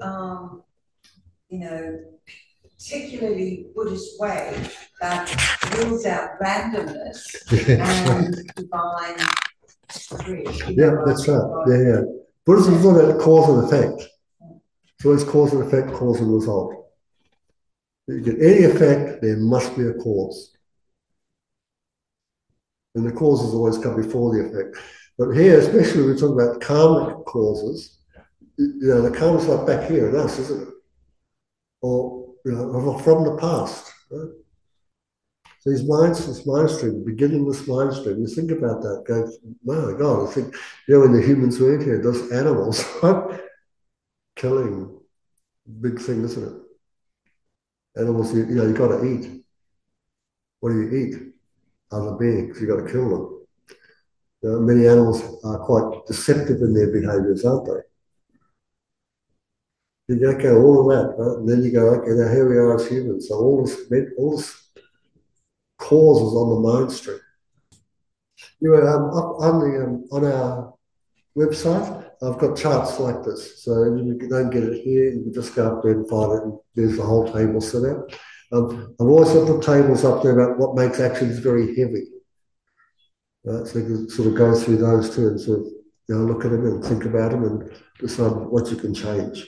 particularly Buddhist way that rules out randomness and divine degree? Yeah, that's right. Yeah. Buddhism is not about cause and effect. It's always cause and effect, cause and result. You get any effect, there must be a cause. And the causes always come before the effect. But here, especially when we talk about karmic causes, the karma's like back here in us, isn't it? Or from the past. Right? So this mind stream, beginning this mind stream, you think about that, go, my God, I think, when the humans were in here, those animals, right? Killing, big thing, isn't it? Animals, you got to eat. What do you eat? Other beings, you got to kill them. Many animals are quite deceptive in their behaviors, aren't they? You go all of that, right? And then you go, okay, now here we are as humans. So all this causes on the mind stream. Up on our website, I've got charts like this. So if you don't get it here, you can just go up there and find it, and there's the whole table set out. I've also put tables up there about what makes actions very heavy. Right? So you can sort of go through those too and sort of look at them and think about them and decide what you can change.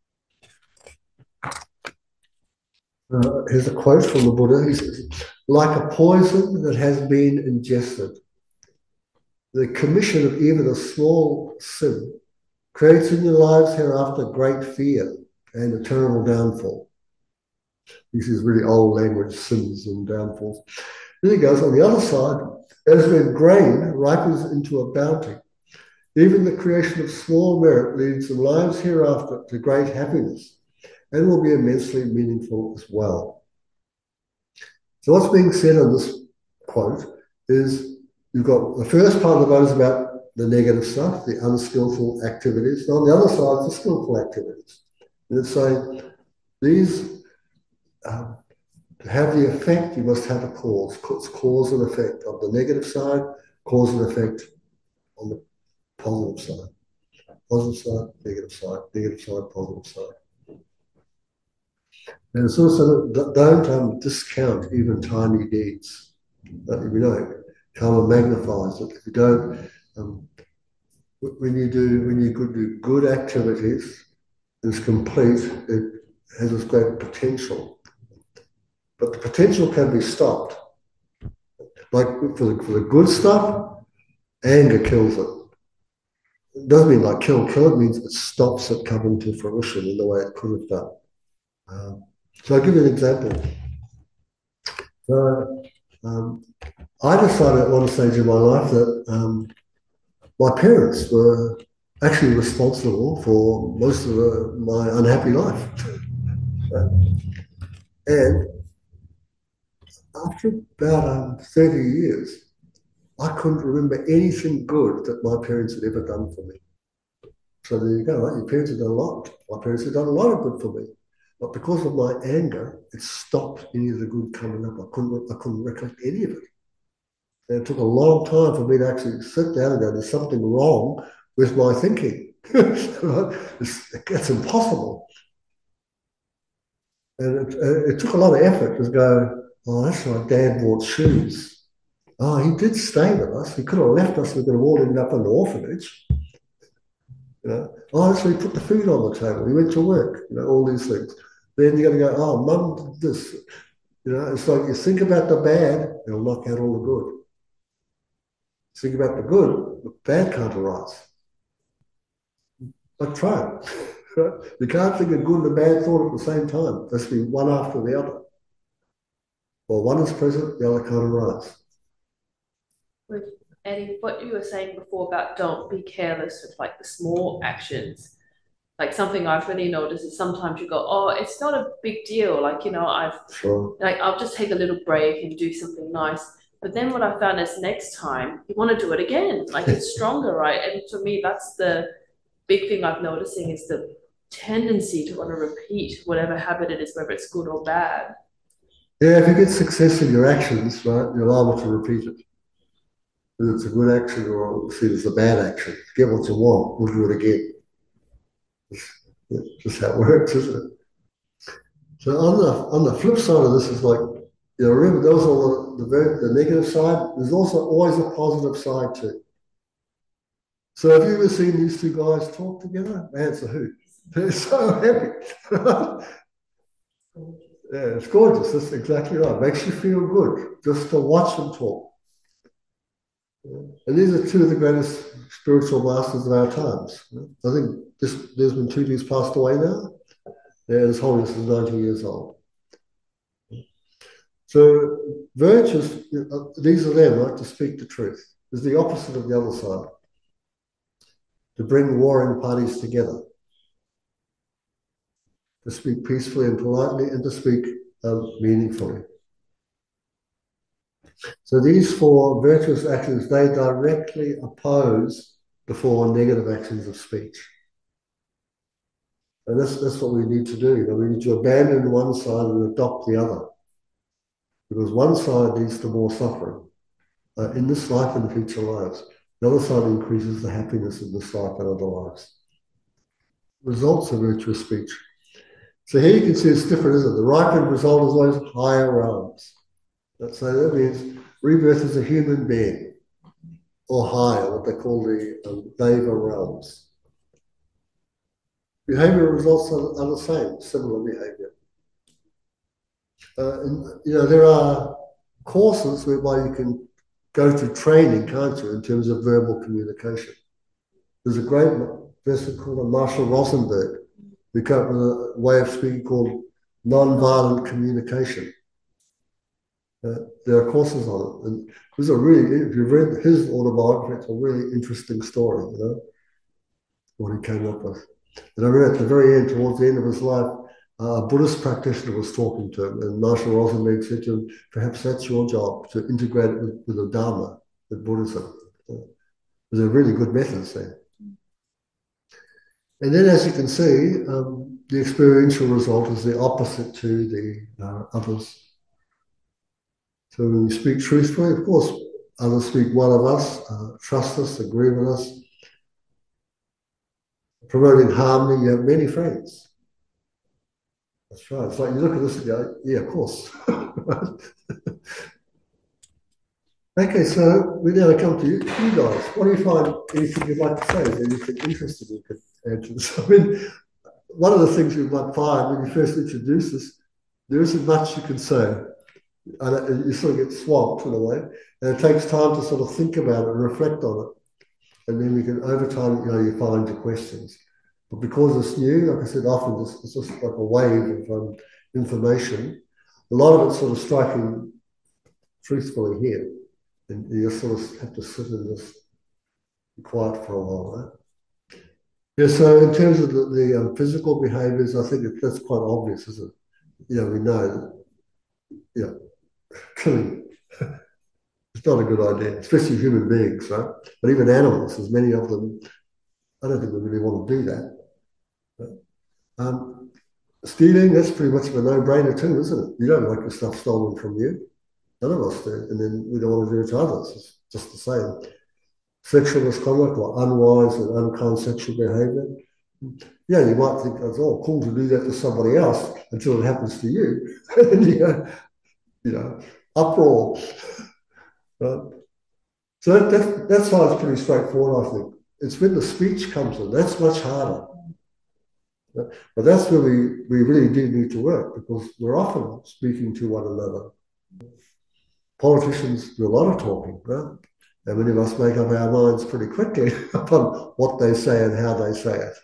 Here's a quote from the Buddha. He says, like a poison that has been ingested, the commission of even a small sin creates in your lives hereafter great fear and a terrible downfall. This is really old language, sins and downfalls. Then he goes, on the other side, as when grain ripens into a bounty, even the creation of small merit leads in lives hereafter to great happiness and will be immensely meaningful as well. So what's being said on this quote is you've got the first part of the vote is about the negative stuff, the unskillful activities. And on the other side, the skillful activities. And it's saying these, to have the effect, you must have a cause. It's cause and effect. On the negative side, cause and effect on the positive side. Positive side, negative side, positive side. And it's also, don't discount even tiny deeds. Karma magnifies it. If you don't, when you do good activities, it's complete, it has this great potential. But the potential can be stopped. Like for the good stuff, anger kills it. It doesn't mean like kill, it means it stops it coming to fruition in the way it could have done. So I'll give you an example. So I decided at one stage in my life that my parents were actually responsible for most of my unhappy life. And after about 30 years, I couldn't remember anything good that my parents had ever done for me. So there you go, right? Your parents have done a lot. My parents have done a lot of good for me. But because of my anger, it stopped any of the good coming up. I couldn't recollect any of it. And it took a long time for me to actually sit down and go, there's something wrong with my thinking. It's impossible. And it took a lot of effort to go, oh, that's right, Dad bought shoes. Oh, he did stay with us. He could have left us. We could have all ended up in the orphanage. Oh, that's where he put the food on the table. He went to work. All these things. Then you're going to go, oh, Mum did this. It's like you think about the bad, it'll knock out all the good. Think about the good, the bad can't arise. But try it. You can't think of good and a bad thought at the same time. There has to be one after the other. Well, one is present, the other can't arise. With Eddie, what you were saying before about don't be careless with like the small actions. Like something I've really noticed is sometimes you go, oh, it's not a big deal. Like, I'll just take a little break and do something nice. But then what I found is next time you want to do it again. Like it's stronger, right? And for me, that's the big thing I'm noticing is the tendency to want to repeat whatever habit it is, whether it's good or bad. Yeah, if you get success in your actions, right, you're liable to repeat it. Whether it's a good action or see it as a bad action. Get what you want, we'll do it again. It's just how it works, isn't it? So on the flip side of this is like, remember those are the negative side. There's also always a positive side too. So have you ever seen these two guys talk together? Answer who? They're so happy. Yeah, it's gorgeous. That's exactly right. It makes you feel good just to watch them talk. And these are two of the greatest spiritual masters of our times. I think Desmond Tutu's passed away now. Yeah, His Holiness is 90 years old. So virtues, these are them, right, to speak the truth. Is the opposite of the other side. To bring warring parties together. To speak peacefully and politely and to speak meaningfully. So these four virtuous actions, they directly oppose the four negative actions of speech. And that's what we need to do. We need to abandon one side and adopt the other. Because one side leads to more suffering in this life and future lives. The other side increases the happiness of this life and other lives. Results of virtuous speech. So here you can see it's different, isn't it? The ripened result is always higher realms. So that means rebirth is a human being, or higher, what they call the Deva realms. Behavioral results are the same, similar behavior. There are courses whereby you can go through training, can't you, in terms of verbal communication. There's a great person called Marshall Rosenberg who came up with a way of speaking called nonviolent communication. There are courses on it, and there's if you've read his autobiography, it's a really interesting story, what he came up with. And I read at the very end, towards the end of his life, a Buddhist practitioner was talking to him, and Marshall Rosenberg said to him, perhaps that's your job, to integrate it with the Dharma, with Buddhism. There's a really good methods there. And then, as you can see, the experiential result is the opposite to the others. So when we speak truthfully, of course, others speak well of us, trust us, agree with us. Promoting harmony, you have many friends. That's right. It's like you look at this and go, yeah, of course. Okay, so we now come to you guys. What do you find, anything you'd like to say? Is there anything interesting you could add to this? I mean, one of the things you might find when you first introduce this, there isn't much you can say. And you sort of get swamped in a way. And it takes time to sort of think about it and reflect on it. And then we can, over time, you find your questions. But because it's new, like I said, often it's just like a wave of information. A lot of it's sort of striking truthfully here. And you sort of have to sit and just be quiet for a while, right? Yeah, so in terms of the physical behaviors, I think that's quite obvious, isn't it? We know that, killing it's not a good idea, especially human beings, right? But even animals, there's many of them, I don't think we really want to do that. Stealing, that's pretty much a no-brainer too, isn't it? You don't like your stuff stolen from you. None of us do. And then we don't want to do it to others. It's just the same. sexual misconduct or unwise and unkind sexual behavior. Yeah, you might think it's all cool to do that to somebody else until it happens to you. And you know, uproar. Right? So that side's pretty straightforward, I think. It's when the speech comes in, that's much harder. But that's where we really do need to work, because we're often speaking to one another. Politicians do a lot of talking, right? And many of us make up our minds pretty quickly upon what they say and how they say it.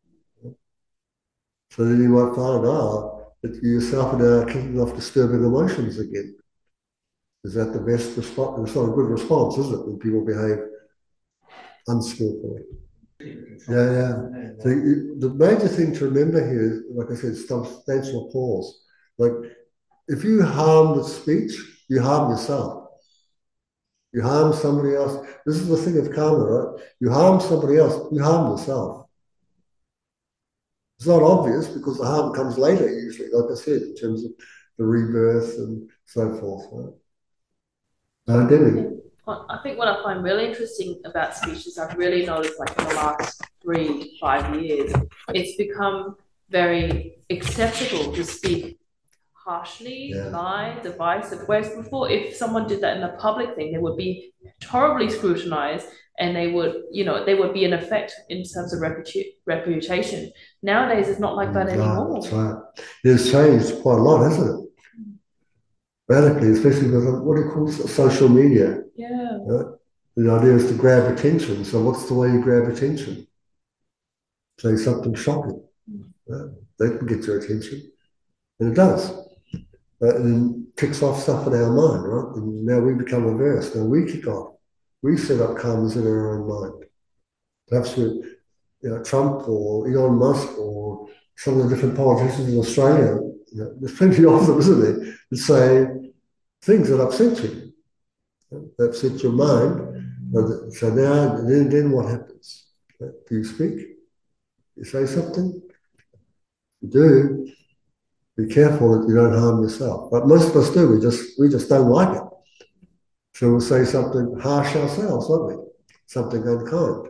So then you might find, that you yourself are now kicking off disturbing emotions again. Is that the best response? It's not a good response, is it, when people behave unskillfully? Yeah. So the major thing to remember here is, like I said, substantial cause. Like, if you harm the speech, you harm yourself. You harm somebody else. This is the thing of karma, right? You harm somebody else, you harm yourself. It's not obvious because the harm comes later, usually, like I said, in terms of the rebirth and so forth. Right? Debbie. I think what I find really interesting about speeches, I've really noticed like in the last 3 to 5 years, it's become very acceptable to speak harshly, lie, divisive. Whereas before, if someone did that in a public thing, they would be horribly scrutinized, and they would, they would be an effect in terms of reputation. Nowadays, it's not like that anymore. That's right. It's changed quite a lot, hasn't it? Radically, especially with what do you call it? Social media. Yeah. The idea is to grab attention. So what's the way you grab attention? Say something shocking. That can get your attention. And it does. And then kicks off stuff in our mind, right? And now we become averse. Now we kick off. We set up karmas in our own mind. Perhaps with Trump or Elon Musk or some of the different politicians in Australia. There's plenty of them, isn't there, that say things that upset you, that upset your mind. So now, then what happens? Do you speak? You say something? You do. Be careful that you don't harm yourself. But most of us do. We just don't like it. So we'll say something harsh ourselves, won't we? Something unkind.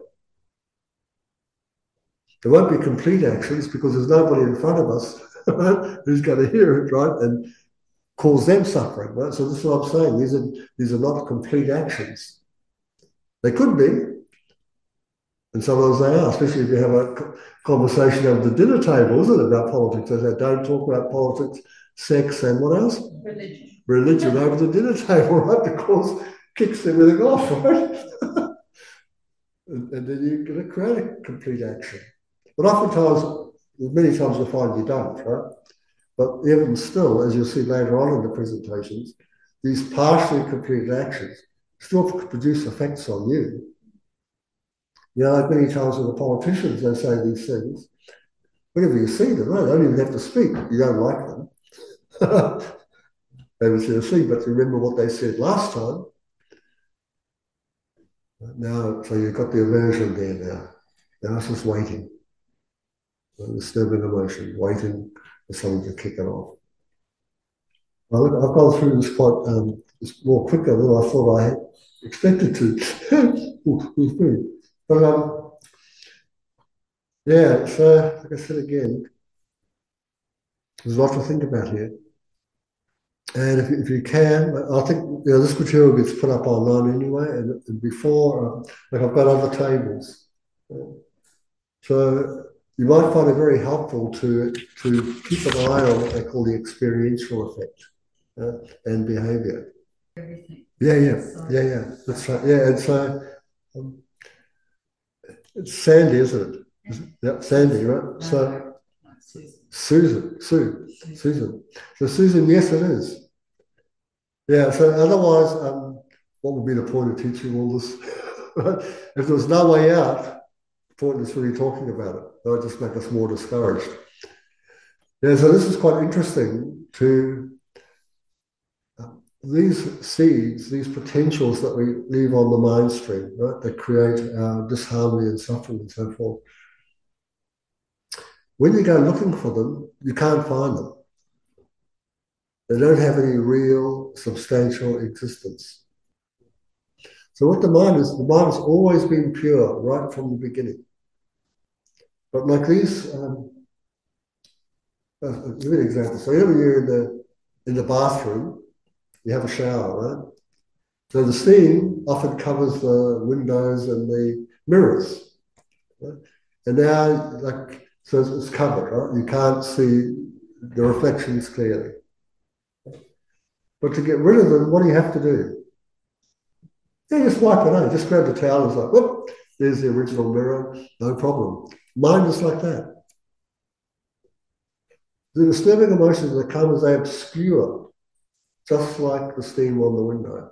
There won't be complete actions because there's nobody in front of us who's going to hear it, right, and cause them suffering, right? So this is what I'm saying. These are not complete actions. They could be, and sometimes they are, especially if you have a conversation over the dinner table, isn't it, about politics? They say, don't talk about politics, sex, and what else? Religion over the dinner table, right? Because it kicks everything off, right? and then you're going to create a complete action. But oftentimes, many times you'll find you don't, right? But even still, as you'll see later on in the presentations, these partially completed actions still produce effects on you. Like many times with the politicians, they say these things. Whenever you see them, they don't even have to speak. You don't like them. They would say, see, but remember what they said last time. Now, so you've got the aversion there now. Now it's just waiting. Disturbing emotion, waiting for someone to kick it off. Well, I've gone through this quite more quicker than I thought I had expected to. But so like I said again, there's a lot to think about here. And if you can, I think this material gets put up online anyway, and before, like I've got other tables. So you might find it very helpful to keep an eye on what they call the experiential effect and behavior. Everything. Yeah. That's right. Yeah, and so it's Sandy, isn't it? Yeah, Sandy, right? So Susan. So Susan, yes, it is. Yeah. So otherwise, what would be the point of teaching all this? If there was no way out, pointless really talking about it. That would just make us more discouraged. Yeah, so this is quite interesting to these seeds, these potentials that we leave on the mind stream, right, that create disharmony and suffering and so forth. When you go looking for them, you can't find them. They don't have any real, substantial existence. So what the mind has always been pure right from the beginning. But like these, I'll give you an example. So whenever you're in the bathroom, you have a shower, right? So the steam often covers the windows and the mirrors, right? And now, so it's covered, right? You can't see the reflections clearly. But to get rid of them, what do you have to do? Yeah, just wipe it out. Just grab the towel and it's like, whoop, there's the original mirror, no problem. Mind is like that. The disturbing emotions that come as they obscure, just like the steam on the window.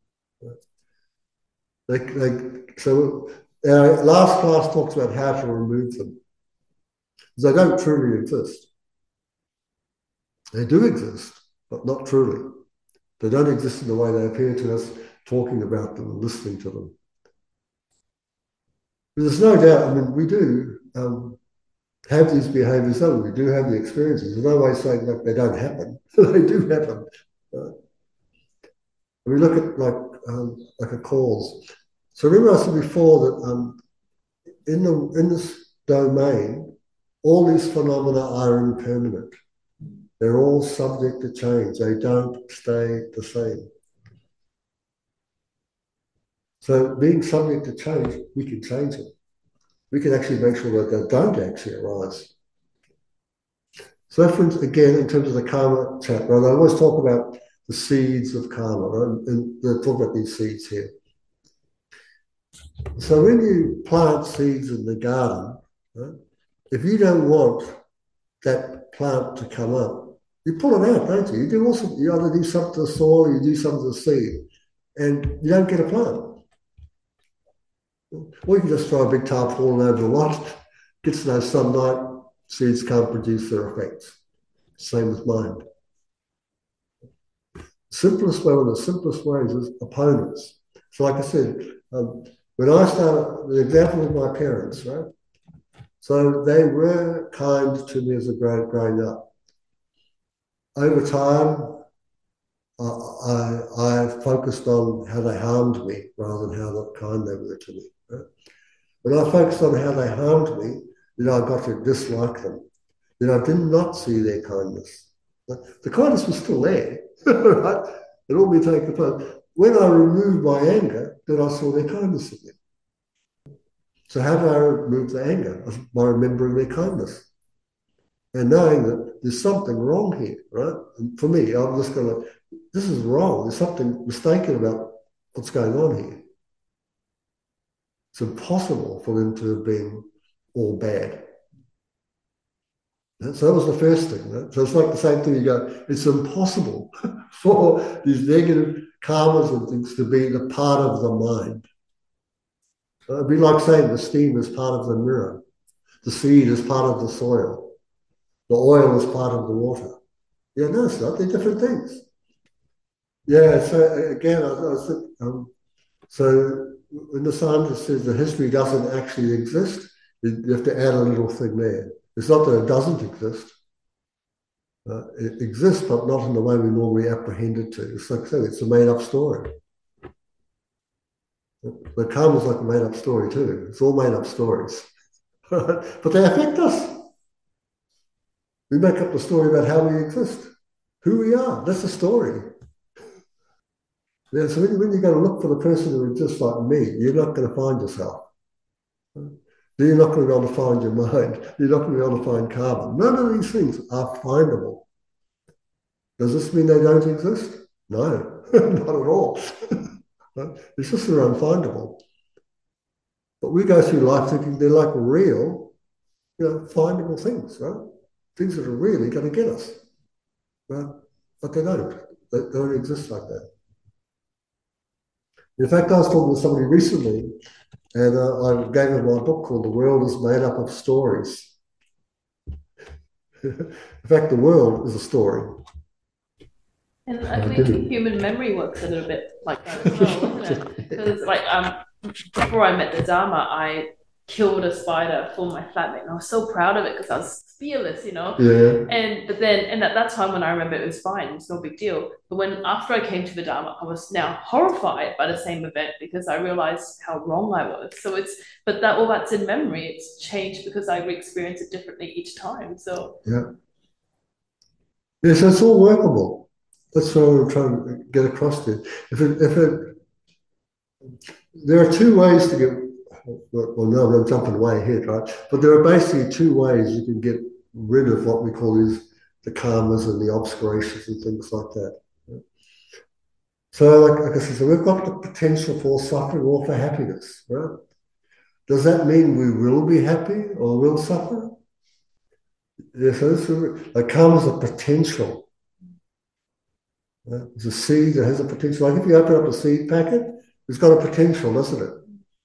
So our last class talks about how to remove them. They don't truly exist. They do exist, but not truly. They don't exist in the way they appear to us, talking about them and listening to them. But there's no doubt, I mean, we do have these behaviors, we do have the experiences. There's no way saying like they don't happen. They do happen. We look at like a cause. So remember I said before that in this domain, all these phenomena are impermanent. They're all subject to change. They don't stay the same. So being subject to change, we can change it. We can actually make sure that they don't actually arise. So for instance, again, in terms of the karma chapter, I always talk about the seeds of karma, right? And they talk about these seeds here. So when you plant seeds in the garden, right, if you don't want that plant to come up, you pull it out, don't you? You either do something to the soil or you do something to the seed, and you don't get a plant. Or you can just throw a big tarpaulin over the lot, gets no sunlight, seeds can't produce their effects. Same with mind. Simplest way, one of the simplest ways is opponents. So like I said, when I started, the example of my parents, right? So they were kind to me as a growing up. Over time, I focused on how they harmed me rather than how kind they were to me. Right? When I focused on how they harmed me, then I got to dislike them. Then I did not see their kindness. The kindness was still there, right? It all been taken place. When I removed my anger, then I saw their kindness again. So how do I remove the anger? By remembering their kindness and knowing that there's something wrong here, right? And for me, I'm just going to, this is wrong. There's something mistaken about what's going on here. It's impossible for them to have been all bad. So that was the first thing. Right? So it's like the same thing. You go, it's impossible for these negative karmas and things to be the part of the mind. So it'd be like saying the steam is part of the mirror, the seed is part of the soil, the oil is part of the water. Yeah, no, it's not. They're different things. Yeah. So again, I think so. When the scientist says the history doesn't actually exist, you have to add a little thing there. It's not that it doesn't exist. It exists, but not in the way we normally apprehend it to. It's like saying it's a made-up story. The karma is like a made-up story too. It's all made-up stories. But they affect us. We make up the story about how we exist, who we are. That's the story. Yeah, so when you go to look for the person who is just like me, you're not going to find yourself. You're not going to be able to find your mind. You're not going to be able to find karma. None of these things are findable. Does this mean they don't exist? No, not at all. It's just they're unfindable. But we go through life thinking they're like real, findable things, right? Things that are really going to get us. Right? But they don't. They don't exist like that. In fact, I was talking to somebody recently, and I gave them my book called The World is Made Up of Stories. In fact, the world is a story. And I think human memory works a little bit like that as well, isn't it? Because like before I met the Dharma, I killed a spider for my flatmate, and I was so proud of it because I was fearless, you know. Yeah. And at that time when I remember, it was fine, it's no big deal. But when after I came to the Dharma, I was now horrified by the same event because I realized how wrong I was. So but that all that's in memory. It's changed because I experience it differently each time. So Yeah. Yes, it's all workable. That's what I'm trying to get across to. There are two ways to get, well, no, I'm jumping way ahead, right? But there are basically two ways you can get rid of what we call the karmas and the obscurations and things like that. So, like I said, so we've got the potential for suffering or for happiness, right? Does that mean we will be happy or will suffer? Yes, like karma is a potential. It's a seed that has a potential. Like if you open up a seed packet, it's got a potential, doesn't it?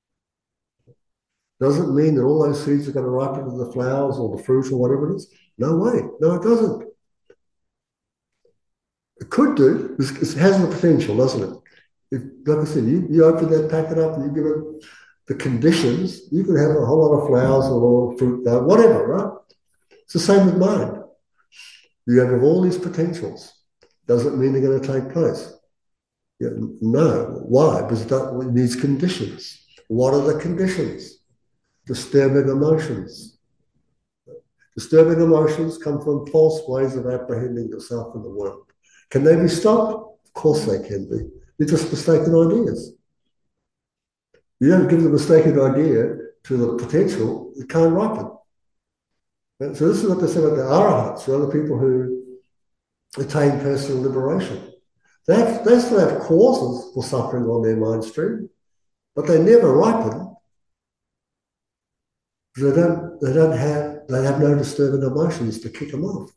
Doesn't mean that all those seeds are going to ripen into the flowers or the fruit or whatever it is. No way. No, it doesn't. It could do. It has the potential, doesn't it? Like I said, you open that packet up and you give it the conditions, you could have a whole lot of flowers or a lot of fruit, whatever, right? It's the same with mind. You have all these potentials. Doesn't mean they're going to take place. Yeah, no. Why? Because it needs conditions. What are the conditions? Disturbing emotions. Disturbing emotions come from false ways of apprehending yourself in the world. Can they be stopped? Of course they can be. They're just mistaken ideas. You don't give the mistaken idea to the potential, it can't ripen. And so this is what they say about the arahats, the other people who attain personal liberation. They still have causes for suffering on their mind stream, but they never ripen. They have no disturbing emotions to kick them off.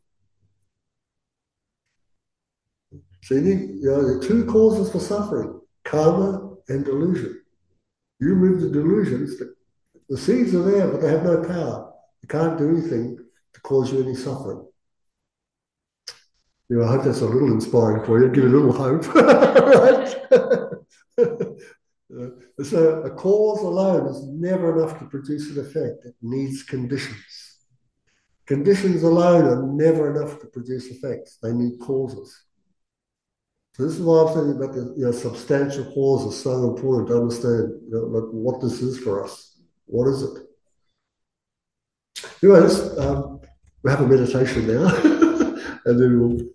So you need, there are two causes for suffering: karma and delusion. You remove the delusions, the seeds are there, but they have no power. You can't do anything to cause you any suffering. I hope that's a little inspiring for you, give you a little hope. So a cause alone is never enough to produce an effect. It needs conditions. Conditions alone are never enough to produce effects. They need causes. So this is why I'm saying about the substantial cause is so important to understand like what this is for us. What is it? Anyway, we have a meditation now, and then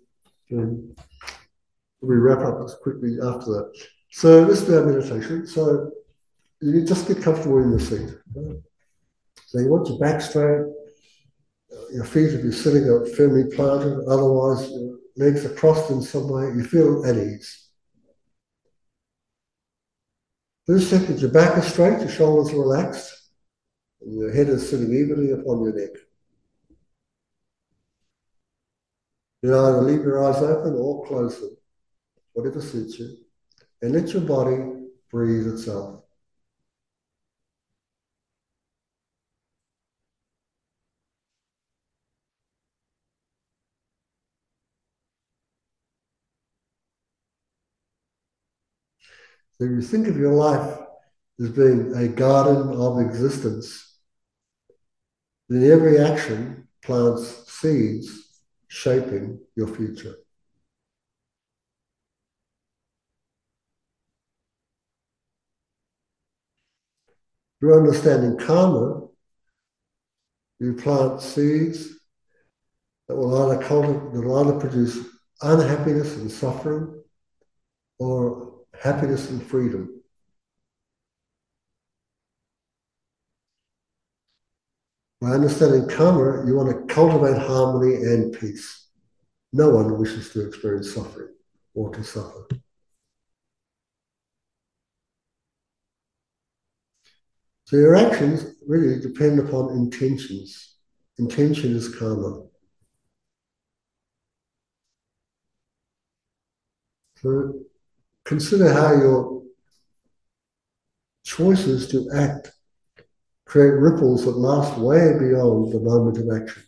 we wrap up as quickly after that. So let's do our meditation. So you just get comfortable in your seat. Right? So you want your back straight, your feet, if you're sitting, are firmly planted. Otherwise, your legs are crossed in some way. You feel at ease. First step is your back is straight, your shoulders are relaxed, and your head is sitting evenly upon your neck. You either leave your eyes open or close them, whatever suits you, and let your body breathe itself. So if you think of your life as being a garden of existence, then every action plants seeds shaping your future. You're understanding karma, you plant seeds that will either produce unhappiness and suffering or happiness and freedom. By understanding karma, you want to cultivate harmony and peace. No one wishes to experience suffering or to suffer. So your actions really depend upon intentions. Intention is karma. So consider how your choices to act create ripples that last way beyond the moment of action.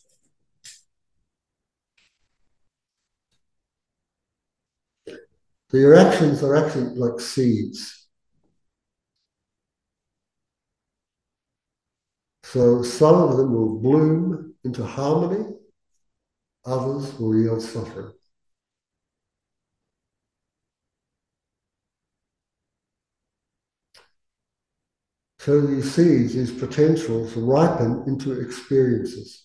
So your actions are actually like seeds. So some of them will bloom into harmony, others will yield suffering. So these seeds, these potentials, ripen into experiences.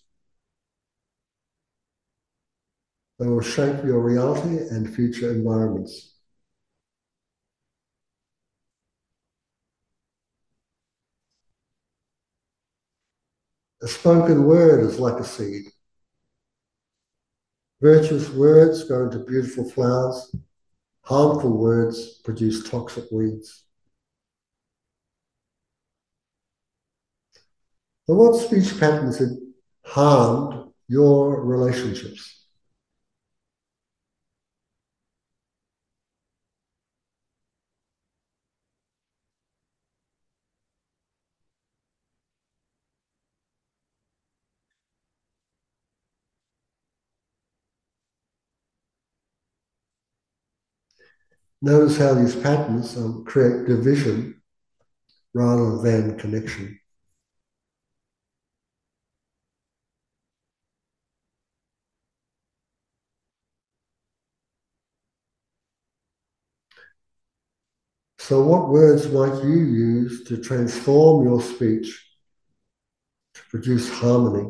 They will shape your reality and future environments. A spoken word is like a seed. Virtuous words go into beautiful flowers. Harmful words produce toxic weeds. So what speech patterns have harmed your relationships? Notice how these patterns create division rather than connection. So what words might you use to transform your speech to produce harmony?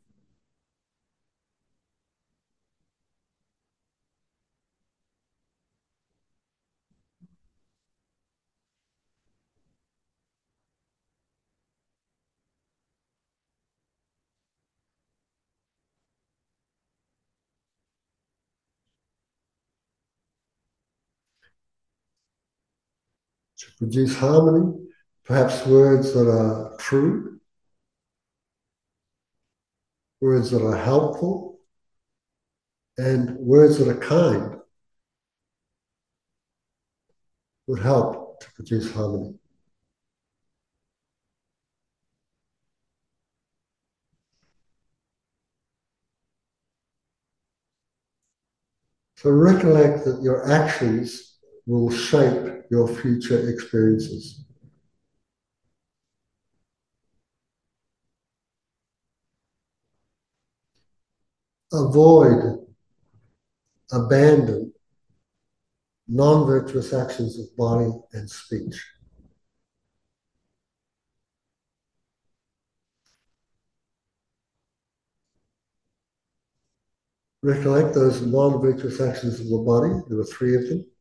To produce harmony, perhaps words that are true, words that are helpful, and words that are kind would help to produce harmony. So recollect that your actions will shape your future experiences. Avoid, abandon non-virtuous actions of body and speech. Recollect those non-virtuous actions of the body. There were 3 of them.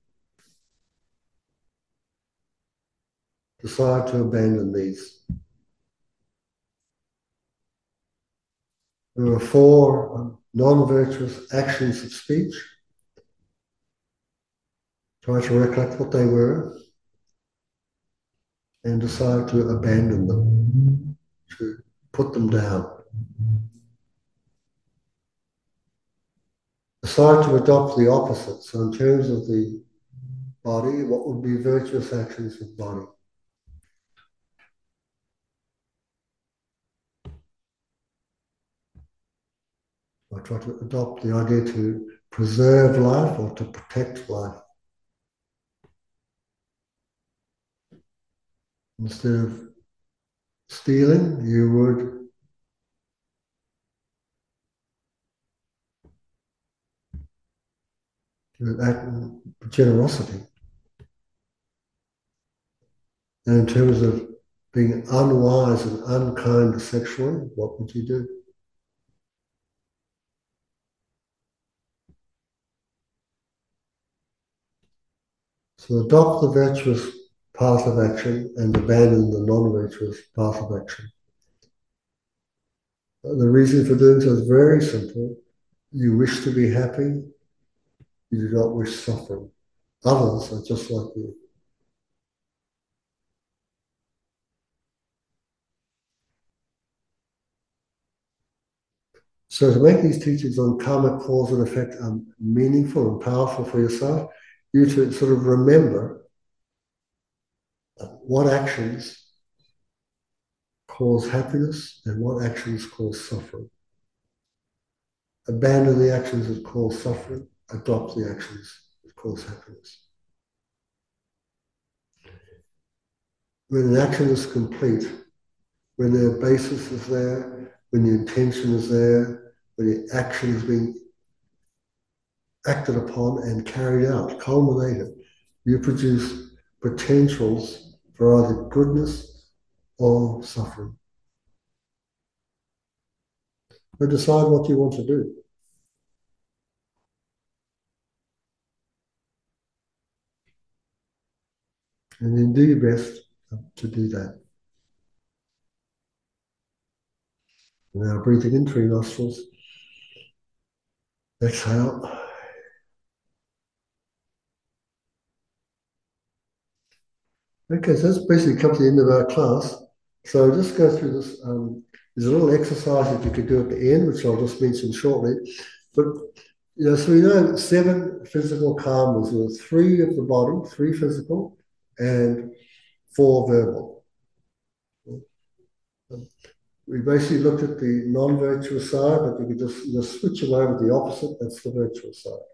Decide to abandon these. There were 4 non-virtuous actions of speech. Try to recollect what they were and decide to abandon them, to put them down. Decide to adopt the opposite. So in terms of the body, what would be virtuous actions of body? I try to adopt the idea to preserve life or to protect life. Instead of stealing, you would act with generosity. And in terms of being unwise and unkind sexually, what would you do? So adopt the virtuous path of action and abandon the non-virtuous path of action. The reason for doing so is very simple. You wish to be happy, you do not wish suffering. Others are just like you. So to make these teachings on karmic cause and effect meaningful and powerful for yourself, you to sort of remember what actions cause happiness and what actions cause suffering. Abandon the actions that cause suffering, adopt the actions that cause happiness. When an action is complete, when the basis is there, when the intention is there, when the action is being acted upon and carried out, culminated, you produce potentials for either goodness or suffering. So decide what you want to do. And then do your best to do that. Now breathing in through your nostrils. Exhale. Okay, so that's basically come to the end of our class. So just go through this. There's a little exercise that you could do at the end, which I'll just mention shortly. But so we know 7 physical karmas. There were 3 of the body, 3 physical, and 4 verbal. We basically looked at the non-virtuous side, but you could just switch it over to the opposite. That's the virtuous side.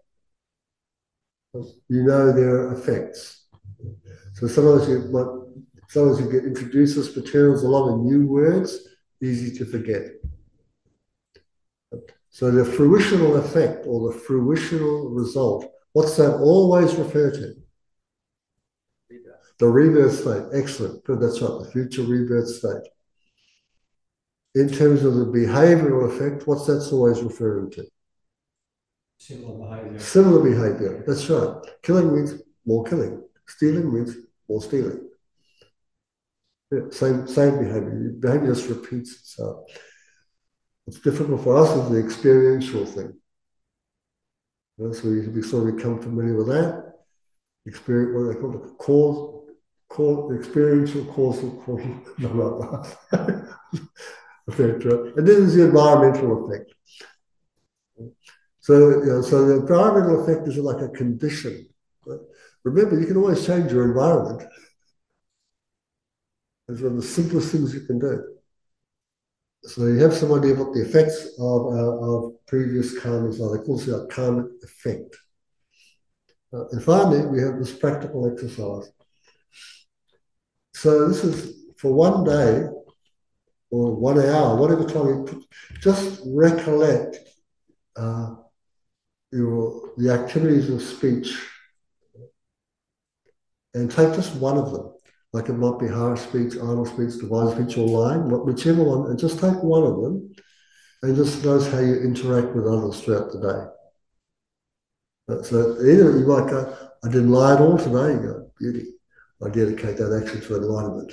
You know their effects. So sometimes you get introduced to this material, there's a lot of new words, easy to forget. So the fruitional effect or the fruitional result, what's that always refer to? The rebirth state. Excellent. Good, that's right, the future rebirth state. In terms of the behavioral effect, what's that always referring to? Similar behavior. Similar behavior, that's right. Killing means more killing. Stealing means more stealing. Yeah, same behavior. Behavior just repeats itself. What's difficult for us is the experiential thing. So we sort of become familiar with that. Experience, what they call the experiential causal effect, right? And then there's the environmental effect. So, so the environmental effect is like a condition. Right? Remember, you can always change your environment. It's one of the simplest things you can do. So you have some idea what the effects of previous karmas are. They call it a karmic effect. And finally, we have this practical exercise. So this is for one day or 1 hour, whatever time you put, just recollect the activities of speech and take just one of them. Like it might be harsh speech, idle speech, divine speech, or lying, whichever one, and just take one of them and just notice how you interact with others throughout the day. So either you might go, I didn't lie at all today, you go, beauty. I dedicate that action to enlightenment.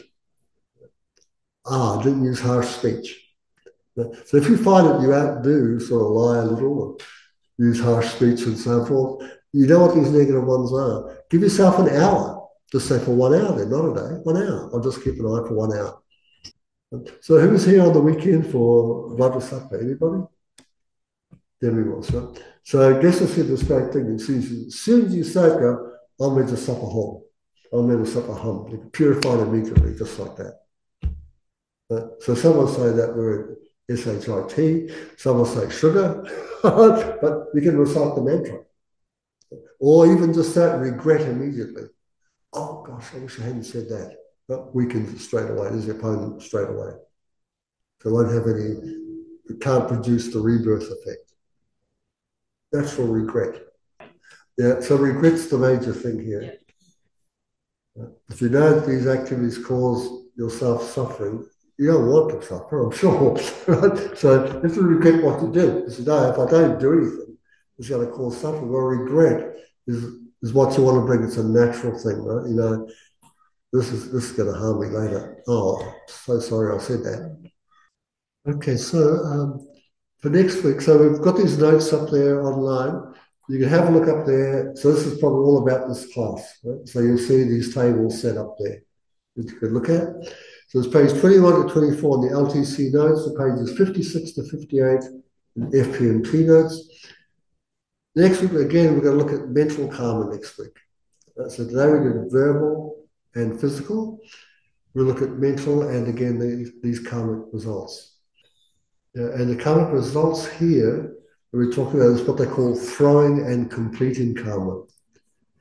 I didn't use harsh speech. So if you find that you outdo sort of lie a little or use harsh speech and so forth, you know what these negative ones are. Give yourself an hour. Just say for 1 hour then, not a day, 1 hour. I'll just keep an eye for 1 hour. So who was here on the weekend for Vajrasattva? Anybody? Debbie was, right? So I guess I said this great thing. As soon as you say go, I'll make the supper whole. I'll make the supper hum. You can purify it immediately, just like that. So some will say that word S-H-I-T, some will say sugar, but you can recite the mantra. Or even just that, regret immediately. Oh gosh, I wish I hadn't said that. But weakens it straight away. There's the opponent straight away. So it won't have it can't produce the rebirth effect. Natural regret. Yeah, so regret's the major thing here. Yeah. If you know that these activities cause yourself suffering, you don't want to suffer, I'm sure. Right? So you have to regret what you do. You say, no, if I don't do anything, it's going to cause suffering. Well, regret is what you want to bring. It's a natural thing, right? You know, this is going to harm me later. Oh, so sorry I said that. Okay, so for next week, so we've got these notes up there online. You can have a look up there. So this is probably all about this class, right? So you'll see these tables set up there that you can look at. So it's page 21 to 24 in the LTC notes, the pages 56 to 58 in FPMT notes. Next week, again, we're going to look at mental karma next week. So today we did verbal and physical. We'll look at mental and again these karmic results. And the karmic results here that we're talking about is what they call throwing and completing karma.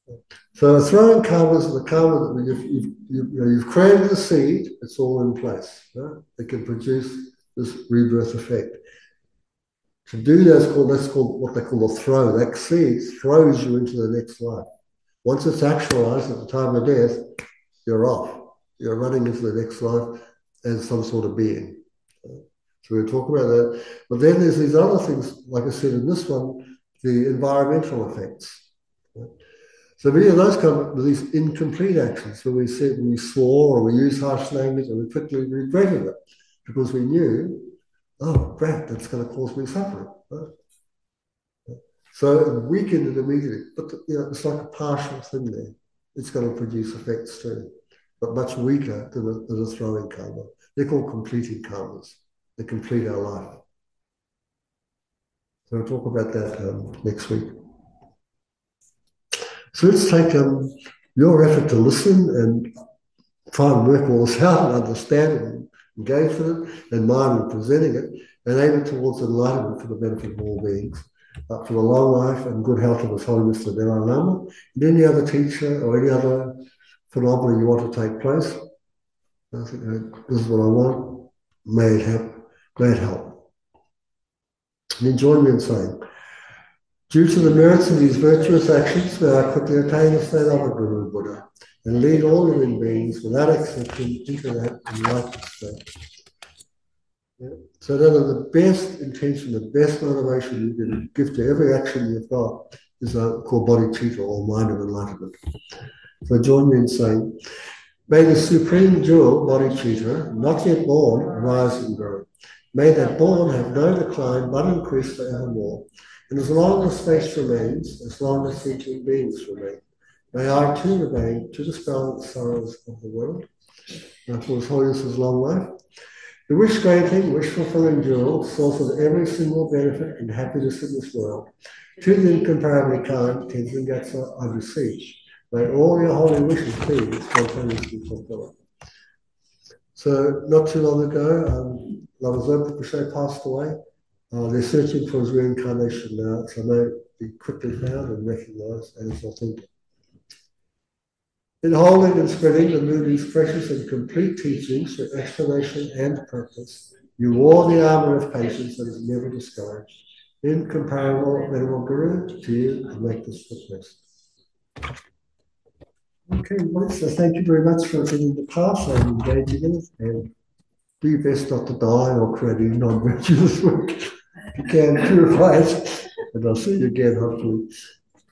So throwing karmas are the karma that you've created the seed, it's all in place. Right? It can produce this rebirth effect. To do that's called what they call a throw. That seed throws you into the next life. Once it's actualized at the time of death, you're off. You're running into the next life as some sort of being. So we'll talk about that. But then there's these other things, like I said in this one, the environmental effects. So many of those come with these incomplete actions where we said we swore or we used harsh language and we quickly regretted it because we knew, oh, crap, that's going to cause me suffering. Right? So it weakened it immediately. But it's like a partial thing there. It's going to produce effects too, but much weaker than a throwing karma. They're called completing karmas. They complete our life. So we'll talk about that next week. So let's take your effort to listen and try and work all this out and understand it and engage with it, and mine in presenting it, and aim it towards enlightenment for the benefit of all beings, for the long life and good health of His Holiness the Dalai Lama, and any other teacher or any other phenomena you want to take place. I think this is what I want. May it help. May it help. And then join me in saying, due to the merits of these virtuous actions, may I quickly attain the state of a Guru Buddha and lead all living beings without exception into that enlightened state. Yeah. So that the best intention, the best motivation you can give to every action you've got is called bodhicitta, or mind of enlightenment. So join me in saying, may the supreme jewel, bodhicitta, not yet born, rise and grow. May that born have no decline but increase forevermore. And as long as space remains, as long as sentient beings remain, may I too remain to dispel the sorrows of the world. And for His Holiness's long life. The wish-granting, wish-fulfilling jewel, source of every single benefit and happiness in this world, to the incomparably kind Tenzin Gyatso, I beseech, may all your holy wishes be spontaneously fulfilled. So, not too long ago, Lama Zopa Rinpoche passed away. They're searching for his reincarnation now, so may it be quickly found and recognised as authentic. In holding and spreading the Moody's precious and complete teachings through explanation and purpose, you wore the armour of patience that is never discouraged. Incomparable Venerable Guru, to you and make this request. Okay, well, so thank you very much for attending the class and engaging in it, and do your best not to die or create any non-virtuous work. If you can, purify it, and I'll see you again hopefully